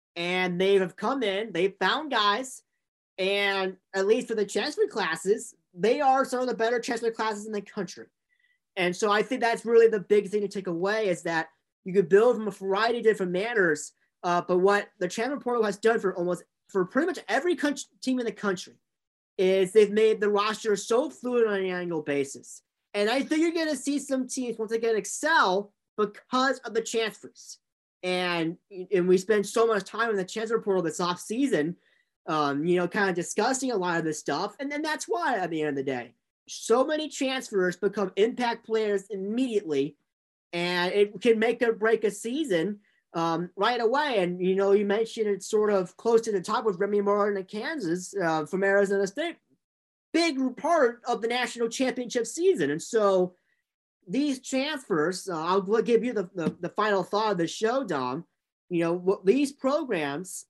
[SPEAKER 2] and they have come in, they've found guys, and at least for the transfer classes, they are some of the better transfer classes in the country. And so I think that's really the big thing to take away, is that you could build from a variety of different manners, uh, but what the transfer portal has done for almost, for pretty much every country, team in the country, is they've made the roster so fluid on an annual basis. And I think you're going to see some teams, once again, excel because of the transfers. And, and we spend so much time in the transfer portal this offseason, um, you know, kind of discussing a lot of this stuff. And then that's why at the end of the day, so many transfers become impact players immediately, and it can make or break a season um, right away. And, you know, you mentioned it's sort of close to the top with Remy Martin of Kansas uh, from Arizona State. Big part of the national championship season. And so these transfers, uh, I'll give you the, the, the final thought of the show, Dom. You know, what these programs,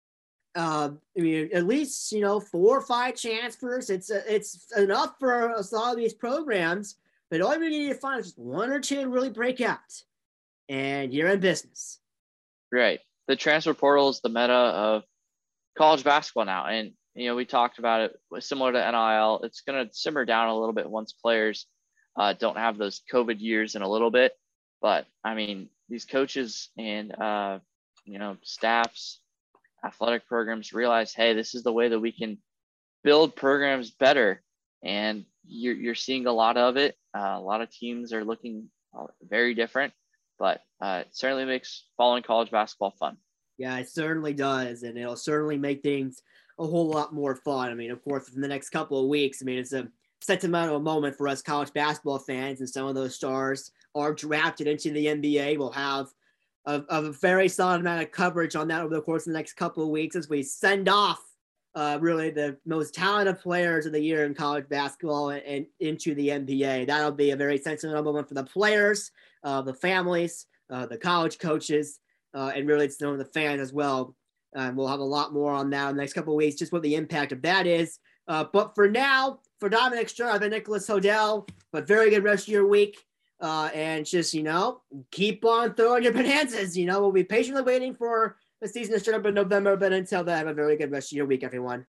[SPEAKER 2] uh, I mean, at least, you know, four or five transfers. It's uh, it's enough for a lot of these programs, but all you need to find is just one or two to really break out, and you're in business.
[SPEAKER 3] Right. The transfer portal is the meta of college basketball now. And, you know, we talked about it similar to N I L. It's going to simmer down a little bit once players uh, don't have those COVID years in a little bit. But, I mean, these coaches and, uh, you know, staffs, athletic programs realize, hey, this is the way that we can build programs better. And you're, you're seeing a lot of it. Uh, a lot of teams are looking very different, but uh, it certainly makes following college basketball fun.
[SPEAKER 2] Yeah, it certainly does. And it'll certainly make things a whole lot more fun. I mean, of course, in the next couple of weeks, I mean, it's a sentimental moment for us college basketball fans, and some of those stars are drafted into the N B A. We'll have a, a very solid amount of coverage on that over the course of the next couple of weeks as we send off uh, really the most talented players of the year in college basketball and, and into the N B A. That'll be a very sentimental moment for the players, uh, the families, uh, the college coaches, uh, and really some of the fans as well. And we'll have a lot more on that in the next couple of weeks, just what the impact of that is. Uh, but for now, for Dominic Stern, I've been Nicholas Hodel. But very good rest of your week. Uh, and just, you know, keep on throwing your bonanzas. You know, we'll be patiently waiting for the season to start up in November. But until then, have a very good rest of your week, everyone.